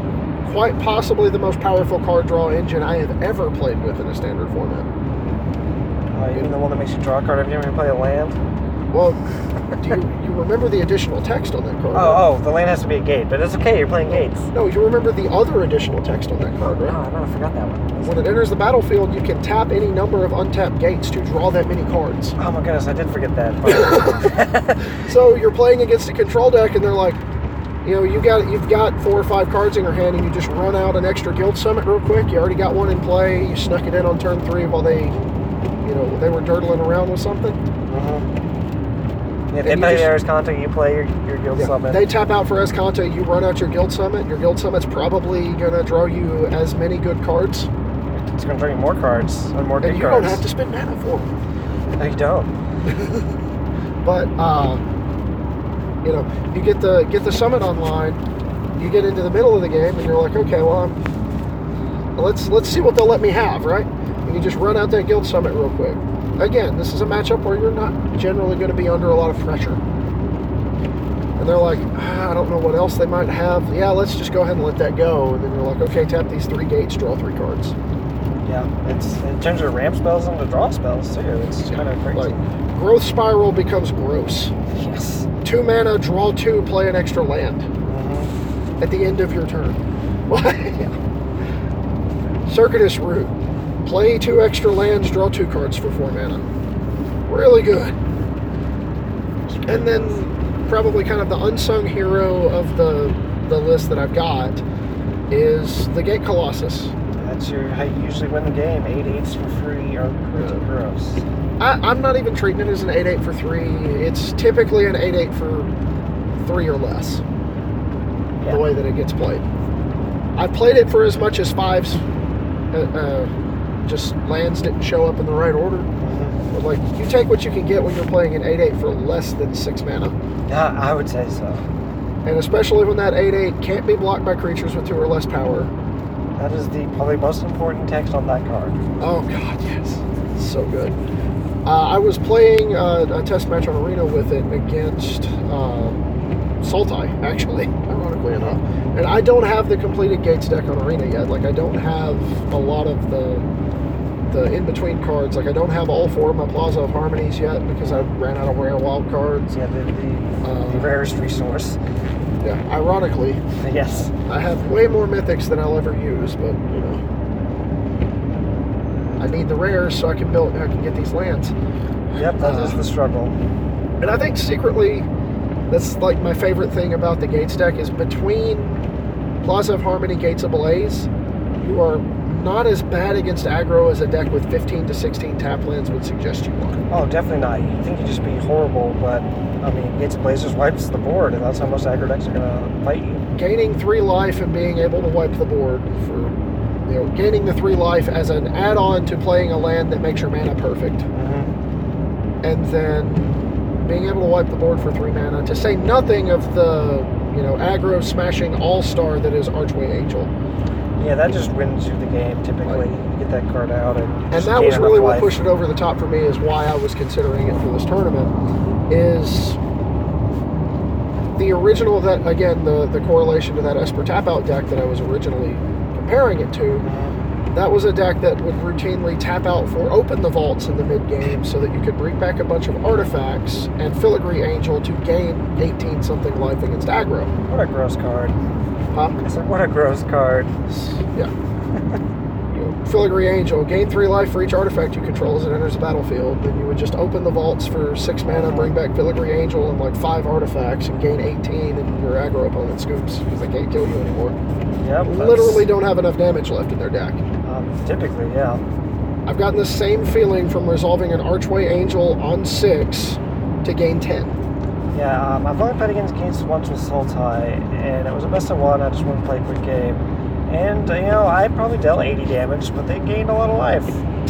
quite possibly the most powerful card draw engine I have ever played with in a standard format. Uh, you mean the one that makes you draw a card every time you play a land? Well, do you, you remember the additional text on that card? right? Oh, oh, the land has to be a gate, but it's okay, you're playing gates. No, you remember the other additional text on that card, No, right? I don't know, I forgot that one. When it enters the battlefield, you can tap any number of untapped gates to draw that many cards. Oh my goodness, I did forget that part. So you're playing against a control deck, and they're like, you know, you got you've got four or five cards in your hand, and you just run out an extra Guild Summit real quick. You already got one in play. You snuck it in on turn three while they, you know, they were dirtling around with something. Mm-hmm. If they And you play just- their Esconta, you play your, your Guild Yeah, Summon. they tap out for Esconta, you run out your Guild Summit. Your Guild Summit's probably going to draw you as many good cards, It's going to draw you more cards and more and good you cards. don't have to spend mana for them. No, you don't. But uh, you know, you get the get the summit online, you get into the middle of the game, and you're like, okay, well, I'm, let's let's see what they'll let me have, right? And you just run out that Guild Summit real quick. Again, this is a matchup where you're not generally going to be under a lot of pressure. And they're like, ah, I don't know what else they might have. Yeah, let's just go ahead and let that go. And then you're like, okay, tap these three gates, draw three cards. Yeah, it's it turns your ramp spells into draw spells too. It's kind of crazy. Like, Growth Spiral becomes gross. Yes. Two mana, draw two, play an extra land Mm-hmm. at the end of your turn. Circuitous Route. Play two extra lands, draw two cards for four mana. Really good. And then probably kind of the unsung hero of the the list that I've got is the Gate Colossus. That's your how you usually win the game. Eight eights for free or pretty gross. I, I'm not even treating it as an eight eight for three. It's typically an eight eight for three or less, Yeah. the way that it gets played. I played it for as much as fives. Uh, uh, just lands didn't show up in the right order. Mhm. But like, you take what you can get when you're playing an eight eight for less than six mana. Yeah, I would say so. And especially when that eight eight can't be blocked by creatures with two or less power. That is the probably most important text on that card. Oh god, yes. It's so good. Uh, I was playing uh, a test match on Arena with it against uh, Sultai, actually, ironically enough. And I don't have the completed Gates deck on Arena yet. Like, I don't have a lot of the the in-between cards. Like, I don't have all four of my Plaza of Harmonies yet because I ran out of rare wild cards. Yeah, the, the, Uh, the rarest resource. Yeah, ironically, Yes. I have way more mythics than I'll ever use, but, you know, I need the rares so I can build, I can get these lands. Yep, that is Uh, the struggle. And I think secretly, that's like my favorite thing about the Gates deck is between Plaza of Harmony, Gates of Blaze, you are not as bad against aggro as a deck with fifteen to sixteen tap lands would suggest you are. Oh, definitely not. You think you'd just be horrible, but I mean, Gates of Blazers wipes the board, and that's how most aggro decks are gonna fight you. Gaining three life and being able to wipe the board for, you know, gaining the three life as an add-on to playing a land that makes your mana perfect. Mm-hmm. And then being able to wipe the board for three mana, to say nothing of the, you know, aggro smashing all-star that is Archway Angel. Yeah, that just wins you the game. Typically, you get that card out, and you And just that gain was really enough what life. pushed it over the top for me, is why I was considering it for this tournament, is the original, that again, the, the correlation to that Esper tap-out deck that I was originally comparing it to. Mhm. That was a deck that would routinely tap out for Open the Vaults in the mid-game so that you could bring back a bunch of artifacts and Filigree Angel to gain eighteen-something life against aggro. What a gross card. Huh? I said, what a gross card. Yeah. You know, Filigree Angel, gain three life for each artifact you control as it enters the battlefield. Then you would just open the vaults for six mana, bring back Filigree Angel and like five artifacts, and gain eighteen, and your aggro opponent scoops because they can't kill you anymore. Yep. that's- Literally don't have enough damage left in their deck. Um, typically, yeah. I've gotten the same feeling from resolving an Archway Angel on six to gain ten. Yeah, um, I've only played against Gates once with Sultai, and it was a best of one. I just wanted to play a quick game. And, uh, you know, I probably dealt eighty damage, but they gained a lot of life.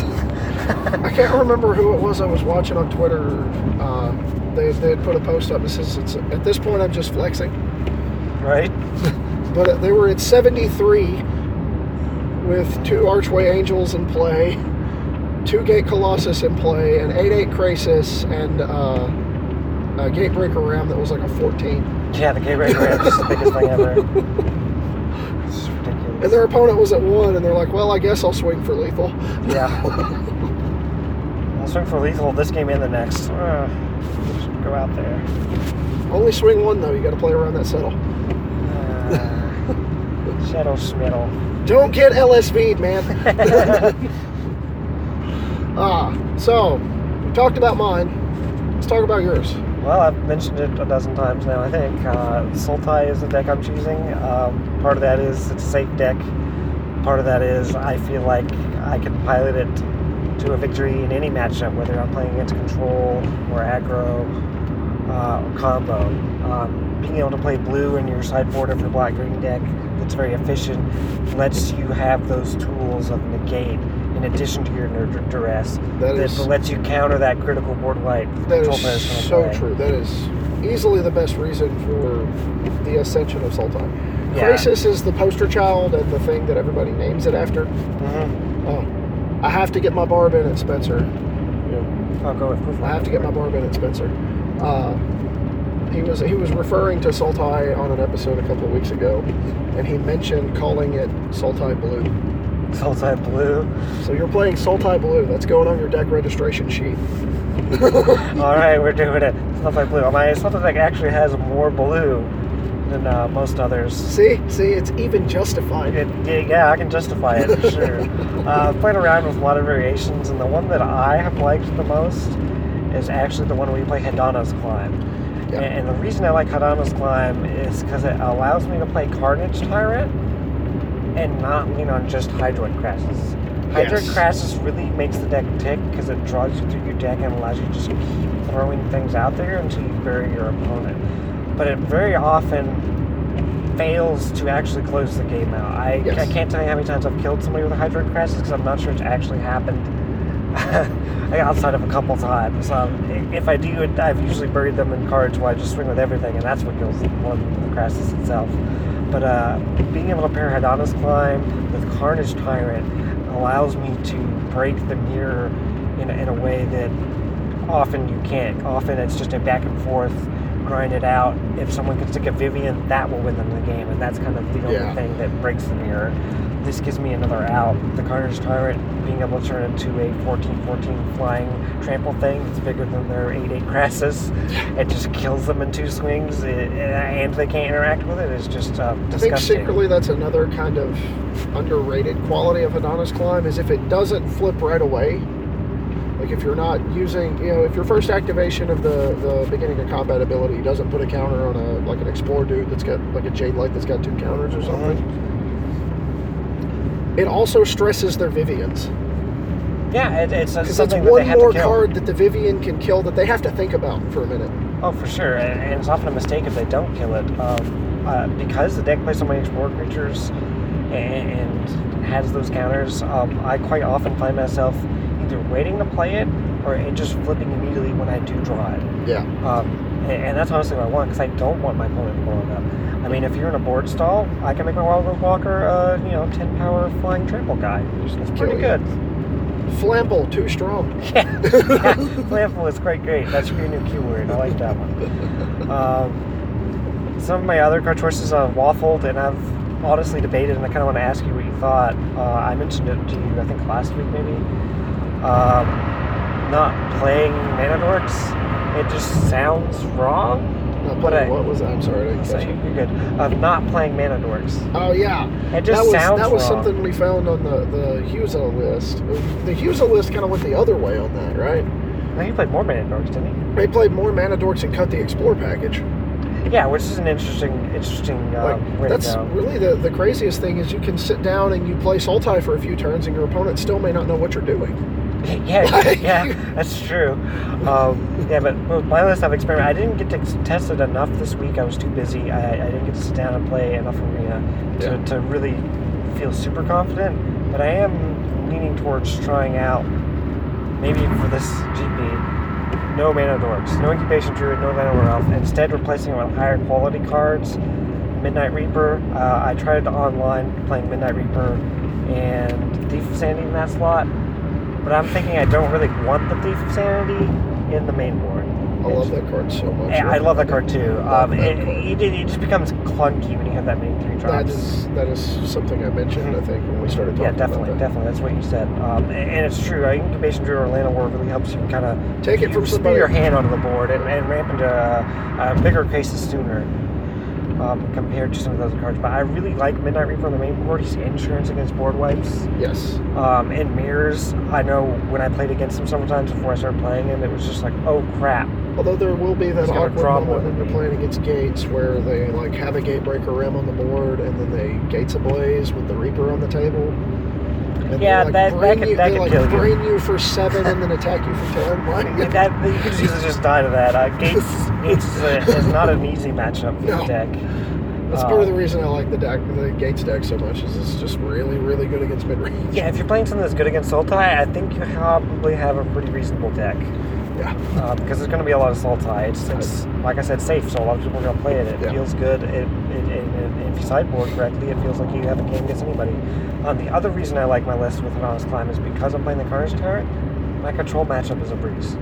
I can't remember who it was I was watching on Twitter. Uh, they, they had put a post up that says, it's, at this point I'm just flexing. Right? But they were at seventy-three with two Archway Angels in play, two Gate Colossus in play, an eight eight Krasis, and uh, a Gatebreaker Ram that was like a fourteen. Yeah, the Gateway Ram is the biggest thing ever. It's ridiculous. And their opponent was at one, and they're like, well, I guess I'll swing for lethal. Yeah. I'll swing for lethal this game and the next. Uh, just go out there. Only swing one, though. You got to play around that settle. Uh, Shadow Schmiddle. Don't get L S V'd, man. ah, so, we talked about mine. Let's talk about yours. Well, I've mentioned it a dozen times now, I think. Uh, Sultai is the deck I'm choosing. Um, part of that is it's a safe deck. Part of that is I feel like I can pilot it to a victory in any matchup, whether I'm playing against control or aggro uh, or combo. Um, being able to play blue in your sideboard of your black-green deck that's very efficient lets you have those tools of negate in addition to your nerd duress that, that is, lets you counter that critical board wipe. That is so play. true. That is easily the best reason for the ascension of Sultai. Yeah. Krasis is the poster child and the thing that everybody names it after. Mm-hmm. Oh, I have to get my barb in at Spencer. Yeah. I'll go with Proof. I have to get my barb in at Spencer. Uh, he was he was referring to Sultai on an episode a couple of weeks ago, and he mentioned calling it Sultai Blue. Sultai Blue. So you're playing Sultai Blue. That's going on your deck registration sheet. All right, we're doing it. Sultai Blue. My Sultai deck actually has more blue than uh, most others. See? See, it's even justified. It, yeah, I can justify it, for sure. uh, I've played around with a lot of variations, and the one that I have liked the most is actually the one where you play Hadana's Climb. Yep. And, and the reason I like Hadana's Climb is because it allows me to play Carnage Tyrant and not lean on just Hydroid Crassus. Hydroid Yes. Crassus really makes the deck tick because it draws you through your deck and allows you to just keep throwing things out there until you bury your opponent. But it very often fails to actually close the game out. I, Yes. I can't tell you how many times I've killed somebody with a Hydroid Crassus because I'm not sure it's actually happened outside of a couple times. Um, if I do, it, I've usually buried them in cards where I just swing with everything, and that's what kills them more than the Crassus itself. But uh, being able to pair Hadana's Climb with Carnage Tyrant allows me to break the mirror in, in a way that often you can't. Often it's just a back and forth, grind it out. If someone can stick a Vivian, that will win them the game, and that's kind of the only Yeah. thing that breaks the mirror. This gives me another out. The Carnage Tyrant, being able to turn into a fourteen fourteen flying trample thing that's bigger than their eight eight Crassus. It just kills them in two swings, it, and they can't interact with it. It's just uh, disgusting. I think secretly that's another kind of underrated quality of Hadana's Climb is if it doesn't flip right away. Like if you're not using, you know, if your first activation of the, the beginning of combat ability doesn't put a counter on a like an Explorer dude that's got like a Jade Light that's got two counters or something. Mm-hmm. It also stresses their Vivians. Yeah, it, it's Because something that's that they one have more to kill. card that the Vivian can kill that they have to think about for a minute. Oh, for sure, and, and it's often a mistake if they don't kill it. Um, uh, because the deck plays so many Explorer creatures and, and has those counters, um, I quite often find myself either waiting to play it or it just flipping immediately when I do draw it. Yeah. Um, and, and that's honestly what I want, because I don't want my opponent blowing up. I mean, if you're in a board stall, I can make my Wild Growth Walker, uh, you know, ten power flying trample guy. It's pretty good. Flample, too strong. Yeah, yeah. Flample is quite great. That should be a new keyword. I like that one. Um, some of my other card choices are waffled, and I've honestly debated, and I kind of want to ask you what you thought. Uh, I mentioned it to you, I think, last week, maybe. Um, not playing Mana Dorks. It just sounds wrong. Not But playing- I- what was that? I'm sorry. I didn't So catch it. you're good. Of not playing Mana Dorks. Oh yeah, It just that was sounds that was wrong. something we found on the the Husa list. The Husa list kind of went the other way on that, right? Now, he played more Mana Dorks, didn't he? They played more Mana Dorks and cut the Explore package. Yeah, which is an interesting, interesting uh, Like way that's to go. really the the craziest thing is you can sit down and you play Sultai for a few turns and your opponent still may not know what you're doing. Yeah, yeah, that's true. Um, yeah, but with my list I've experimented. I didn't get to test it enough this week. I was too busy. I, I didn't get to sit down and play enough Arena to, Yeah. to really feel super confident. But I am leaning towards trying out, maybe for this G P, no Mana Dorks, no Incubation Druid, no Mana Elf. Instead, replacing it with higher quality cards. Midnight Reaper. Uh, I tried online playing Midnight Reaper and Thief of Sanity in that slot. But I'm thinking I don't really want the Thief of Sanity in the main board. I love that card so much. I, I love that card too. Love Um, that it, card. it, it just becomes clunky when you have that many three That drops. is that is something I mentioned, I think, when we started talking Yeah, definitely, about that. definitely. That's what you said. Um, and, and it's true. Uh, Incubation Druid or Lana War really helps you kind of Take it from speed somebody. your hand onto the board and, and ramp into uh, uh, bigger cases sooner. Um, compared to some of those cards, but I really like Midnight Reaper on the main board. He's insurance against board wipes. Yes. Um, and mirrors, I know when I played against him several times before I started playing him, it was just like, oh crap. Although there will be that It's gonna awkward draw moment more when than you're me. playing against Gates where they like have a Gatebreaker Rim on the board and then they Gates Ablaze with the Reaper on the table. And Yeah, they, like, that- that brain could- you, that they could like kill you. brain you for seven and then attack you for ten. Like, that you could just easily just die to that. Uh, Gates, Gates is, a, is not an easy matchup for No. the deck. that's Uh, part of the reason I like the deck, the Gates deck so much. Is it's just really, really good against mid range. Yeah, if you're playing something that's good against Sultai, I think you probably have a pretty reasonable deck. Yeah. Uh, because there's going to be a lot of Sultai. It's, it's like I said, safe, so a lot of people are going to play it. It Yeah. feels good. It, it, it, it, if you sideboard correctly, it feels like you have a game against anybody. Um, the other reason I like my list with Honest Climb is because I'm playing the Carnage Tyrant, my control matchup is a breeze.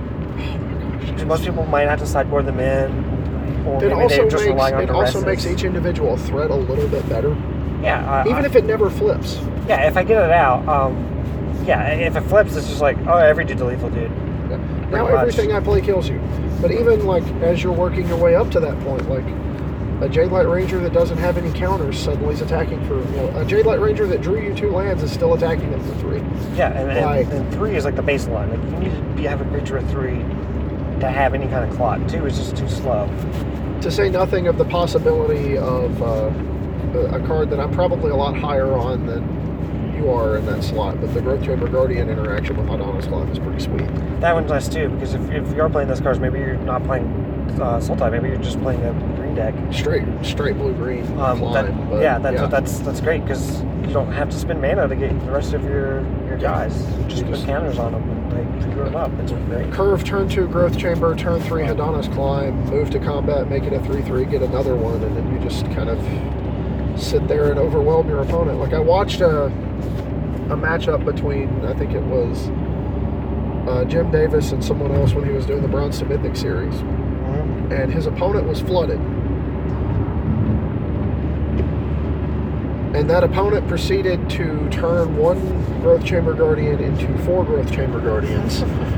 Most people might have to sideboard them in, or It maybe also they're just makes relying on it also duresses. makes each individual threat a little bit better, Yeah, uh, even uh, if it never flips. yeah, if I get it out, um, yeah, if it flips, it's just like, oh, every dude's a lethal dude. Yeah. Now Pretty much. everything I play kills you. But even like as you're working your way up to that point, like a Jade Light Ranger that doesn't have any counters suddenly is attacking for, you know, a Jade Light Ranger that drew you two lands is still attacking them for three. Yeah, and, and, Like- and three is like the baseline. Like you need to be, have a creature of three to have any kind of clock. Two is just too slow. To say nothing of the possibility of uh, a a card that I'm probably a lot higher on than you are in that slot, but the Growth Chamber Guardian interaction with Hadanas Climb is pretty sweet. That one's nice too, because if, if you are playing those cards, maybe you're not playing uh, Sultai, maybe you're just playing a green deck. Straight, straight blue green Um, climb. that, but yeah, that's yeah. that's that's great because you don't have to spend mana to get the rest of your your Yeah. guys. You just You put just- counters on them and they screw them up. It's great. Curve turn two Growth Chamber, turn three Hadanas Climb, move to combat, make it a three three, get another one, and then you just kind of sit there and overwhelm your opponent. Like I watched a, a matchup between, I think it was uh, Jim Davis and someone else when he was doing the Bronze to Mythic series, Mhm. and his opponent was flooded. And that opponent proceeded to turn one Growth Chamber Guardian into four Growth Chamber Guardians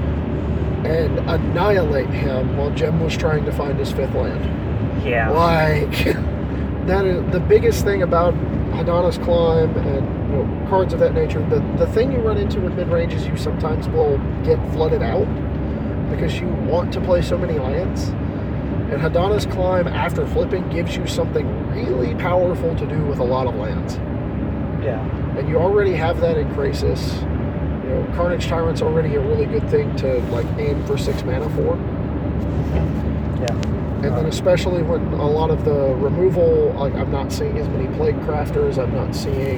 and annihilate him while Jem was trying to find his fifth land. Yeah. Like, that is the biggest thing about Hadanas Climb and, you know, cards of that nature. The, the thing you run into with mid-range is you sometimes will get flooded out because you want to play so many lands. And Hadanas Climb, after flipping, gives you something really powerful to do with a lot of lands. Yeah. And you already have that in Krasis. You know, Carnage Tyrant's already a really good thing to like aim for six mana for. Yeah. And then especially when a lot of the removal, like I'm not seeing as many Plague Crafters, I'm not seeing,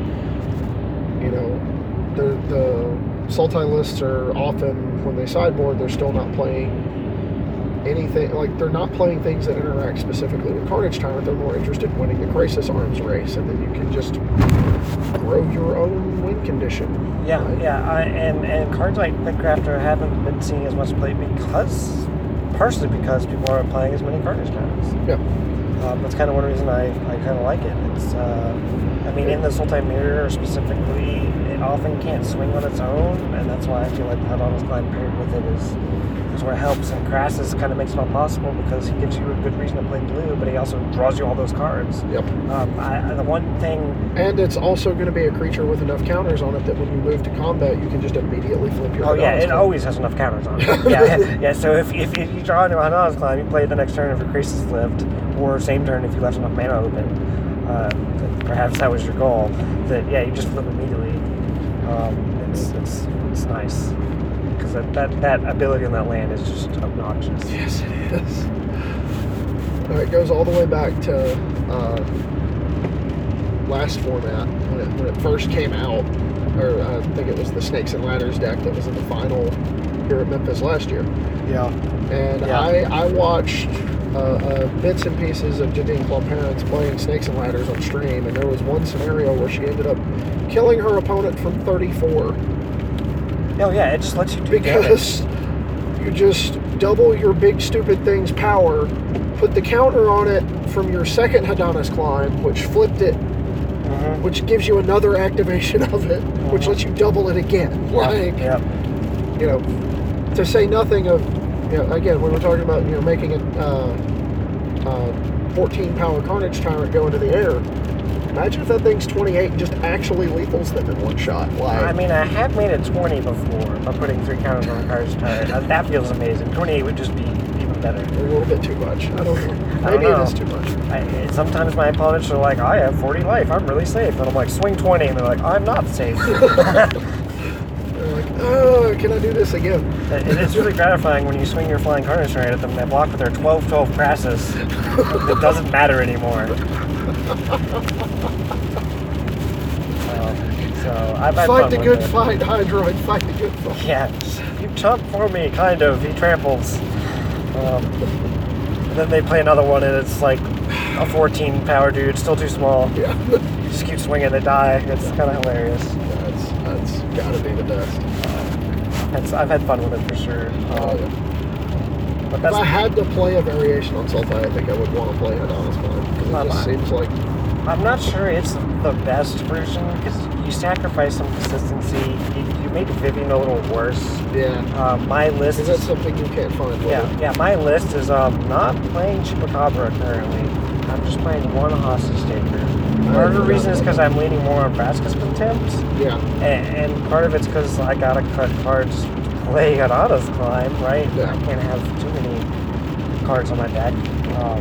you know, the the Sultai lists are often, when they sideboard, they're still not playing anything, like they're not playing things that interact specifically with Carnage Tyrant. They're more interested in winning the Krasis arms race, and then you can just grow your own win condition. Yeah, right? yeah, I, and and cards like Pitcrafter haven't been seeing as much play because, partially because people aren't playing as many Carnage cards. Yeah. Um, that's kind of one reason I, I kind of like it. It's, uh, I mean, in the Sultai Mirror specifically, it often can't swing on its own, and that's why I feel like Hadanas Climb paired with it is, is where it helps. And Crassus kind of makes it all possible because he gives you a good reason to play blue, but he also draws you all those cards. Yep. Um, I, the one thing And it's also going to be a creature with enough counters on it that when you move to combat, you can just immediately flip your Oh yeah, Hadanas it Climb. always has enough counters on it. yeah, yeah. So if, if, if you draw into Hadanas Climb, you play it the next turn if your Krasis lived, or same turn if you left enough mana open. Uh, perhaps that was your goal. That yeah, you just flip immediately. Um, it's it's it's nice because that, that that ability on that land is just obnoxious. Yes, it is. Uh, it goes all the way back to uh, last format when it, when it first came out, or uh, I think it was the Snakes and Ladders deck that was in the final here at Memphis last year. Yeah. And Yeah. I, I watched uh, uh, bits and pieces of Jadine Parents playing Snakes and Ladders on stream, and there was one scenario where she ended up killing her opponent from thirty-four Oh yeah, it just lets you do damage. because you just double your big stupid thing's power, put the counter on it from your second Adonis climb, which flipped it, Mm-hmm. which gives you another activation of it, mm-hmm. which lets you double it again. Yep. Like, yep. you know, to say nothing of, you know, again, we were talking about, you know, making a uh, uh, fourteen power Carnage Tyrant go into the air. Imagine if that thing's twenty-eight and just actually lethals them in one shot. Like, I mean, I have made it twenty before by putting three counters on a Carnage Tyrant. That, that feels amazing. twenty-eight would just be even better. A little bit too much. I don't know. I don't Maybe know. it is too much. I, sometimes my opponents are like, I have forty life. I'm really safe. And I'm like, swing twenty. And they're like, I'm not safe. They're like, oh, can I do this again? It is really gratifying when you swing your flying Carnage Tyrant at them and they block with their twelve twelve Crassus. It doesn't matter anymore. Um, so I've had Fight fun the with good it. fight, Hydroid. Fight the good fight. Yeah, you chomp for me, kind of. He tramples. Um, and then they play another one, and it's like a fourteen power dude, still too small. Yeah. You just keep swinging, they die. It's kind of hilarious. That's that's gotta be the best. It's, I've had fun with it for sure. Um, Oh, yeah. But If that's I had to play a variation on Sultai, I think I would want to play Adonis Climb. Because it Not just mine. seems like, I'm not sure it's the best version because you sacrifice some consistency. You, you make Vivian a little worse. yeah. Uh, my list Is is that something you can't find? with yeah it? yeah. My list is um not playing Chupacabra currently. I'm just playing one hostage taker. Part of the forgot reason is about because I'm leaning more on Vraska's Contempt, Yeah. and, and part of it's because I gotta cut cards to play Adonis Climb, right? Yeah. I can't have too many cards on my deck. Um,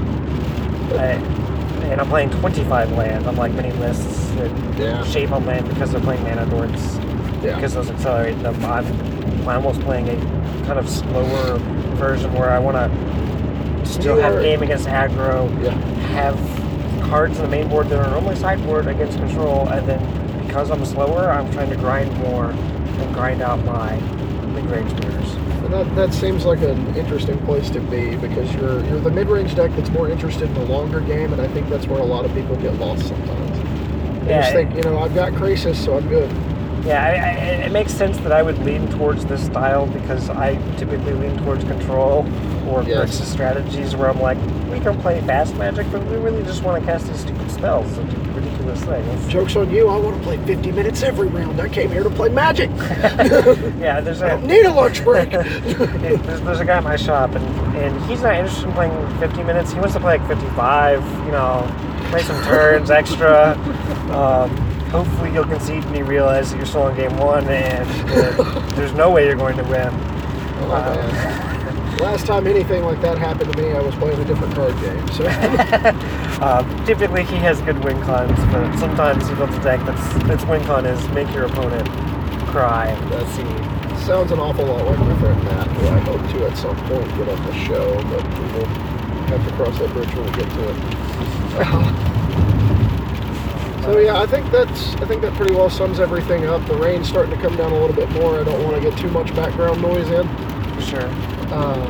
I, and I'm playing twenty-five land, unlike many lists that Yeah. shape on land because they're playing mana dorks, Yeah. because those accelerate them. I'm, I'm almost playing a kind of slower version where I want to still You have are- game against aggro, Yeah. have cards in the main board that are normally sideboard against control, and then because I'm slower, I'm trying to grind more and grind out my mid-range mirrors. And that, that seems like an interesting place to be because you're you're the mid-range deck that's more interested in the longer game, and I think that's where a lot of people get lost sometimes. They Yeah, just think, you know, I've got Krasis, so I'm good. Yeah, I, I, it makes sense that I would lean towards this style because I typically lean towards control or Yes. versus strategies where I'm like, we can play fast magic, but we really just want to cast these stupid spells and do ridiculous things. Joke's on you, I want to play fifty minutes every round. I came here to play Magic. Yeah, there's I a don't need a lunch break. there's, there's a guy at my shop, and, and he's not interested in playing fifty minutes. He wants to play like fifty-five, you know, play some turns extra. Um, hopefully you'll concede and you realize that you're still in game one and that there's no way you're going to win. Oh, Uh, man. Last time anything like that happened to me, I was playing a different card game. So Um, typically he has good win cons, but sometimes he builds a deck that's its win con is make your opponent cry. Let's see. sounds an awful lot like my friend Matt, who I hope to at some point get on the show, but we will have to cross that bridge when we get to it. So yeah, I think that's I think that pretty well sums everything up. The rain's starting to come down a little bit more. I don't want to get too much background noise in. For sure. Uh,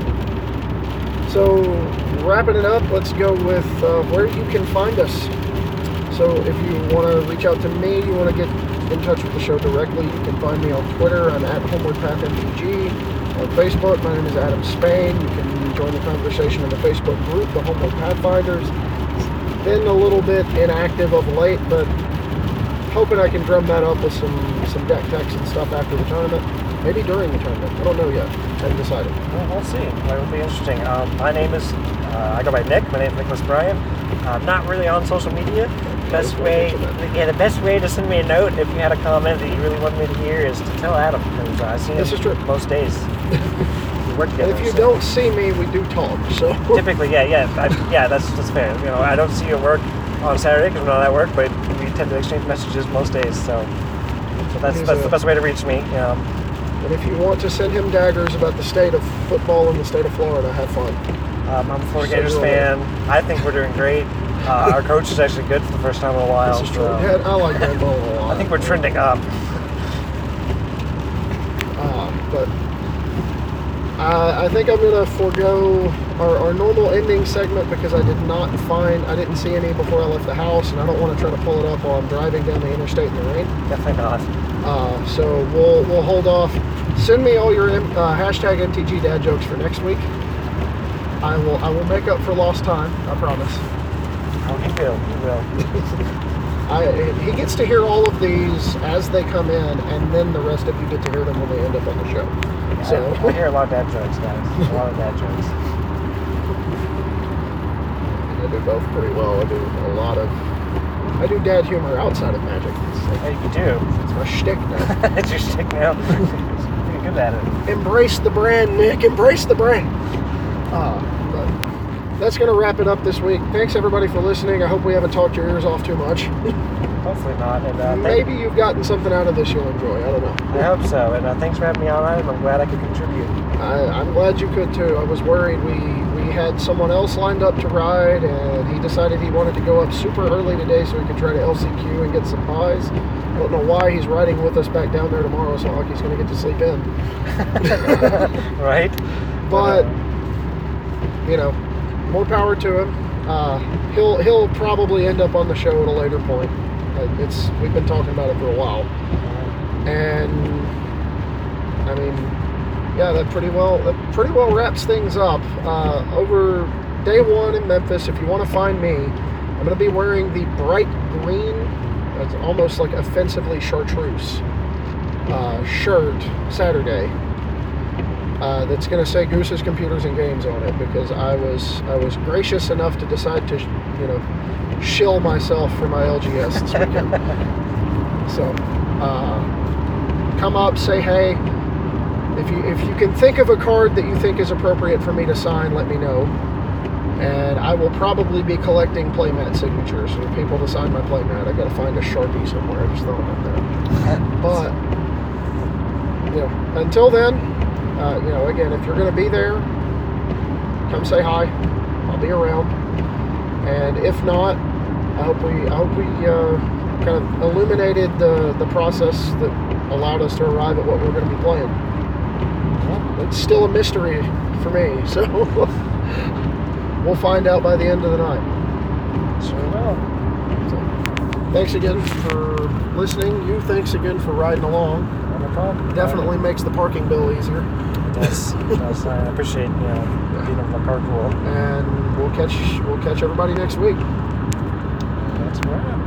so wrapping it up, let's go with uh, where you can find us. So if you want to reach out to me, you want to get in touch with the show directly, you can find me on Twitter. I'm at Homeward Path M T G. On Facebook, my name is Adam Spain. You can join the conversation in the Facebook group, the Homeward Pathfinders. Been a little bit inactive of late, but hoping I can drum that up with some, some deck techs and stuff after the tournament. Maybe during the tournament. I don't know yet. I haven't decided. Well, we'll see. That would be interesting. Um, my name is, uh, I go by Nick. My name is Nicholas Bryan. I'm not really on social media. Best way, yeah, the best way to send me a note if you had a comment that you really wanted me to hear is to tell Adam, because I see him This is true. most days. We work And together. if you so. don't see me, we do talk. So Typically, yeah, yeah, I, yeah, that's that's fair. You know, I don't see you at work on Saturday because we're not at work, but we tend to exchange messages most days. So, so that's He's that's a- the best way to reach me. Um, And if you want to send him daggers about the state of football in the state of Florida, have fun. um, I'm a Florida So Gators will fan. I think we're doing great. Uh, our coach is actually good for the first time in a while. This is true. so Yeah, I like Dan Mullen a lot. I think we're trending up. Uh, but uh, I think I'm going to forego our, our normal ending segment because I did not find, I didn't see any before I left the house, and I don't want to try to pull it up while I'm driving down the interstate in the rain. Definitely not. Uh, so we'll we'll hold off. send me all your uh, hashtag M T G dad jokes for next week. I will I will make up for lost time. I promise. Oh, he will. He will. I, he gets to hear all of these as they come in, and then the rest of you get to hear them when they end up on the show. Yeah, So I, I hear a lot of dad jokes, guys. A lot of dad jokes. I do both pretty well. I do a lot of. I do dad humor outside of Magic. It's, like, Hey, you do. it's my shtick now. It's your shtick now. You're good at it. Embrace the brand, Nick. Embrace the brand. Uh, but that's going to wrap it up this week. Thanks, everybody, for listening. I hope we haven't talked your ears off too much. Hopefully not. And uh, Maybe you've gotten something out of this you'll enjoy. I don't know. I hope so. And uh, thanks for having me on. I'm glad I could contribute. I, I'm glad you could, too. I was worried. We, we had someone else lined up to ride, and he decided he wanted to go up super early today so he could try to L C Q and get some pies. I don't know why he's riding with us back down there tomorrow. It's not like he's going to get to sleep in. Right? But, you know, more power to him. Uh, he'll he'll probably end up on the show at a later point. Uh, it's we've been talking about it for a while, and I mean, yeah, that pretty well that pretty well wraps things up. Uh, over day one in Memphis, if you want to find me, I'm going to be wearing the bright green, it's almost like offensively chartreuse uh, shirt Saturday. Uh, that's going to say Goose's Computers and Games on it, because I was I was gracious enough to decide to, you know, shill myself for my L G S this weekend. So, uh, come up, say hey. If you if you can think of a card that you think is appropriate for me to sign, let me know. And I will probably be collecting playmat signatures for people to sign my playmat. I got to find a Sharpie somewhere. I just thought about that. But, you know, until then. Uh, you know, again, if you're going to be there, come say hi. I'll be around. And if not, I hope we, I hope we uh, kind of illuminated the, the process that allowed us to arrive at what we're going to be playing. It's still a mystery for me, so we'll find out by the end of the night. Sure will. So, thanks again for listening. You, thanks again for riding along. No problem. Definitely makes the parking bill easier. Yes, yes, I appreciate, you know, being able to carpool. And we'll catch we'll catch everybody next week. That's right.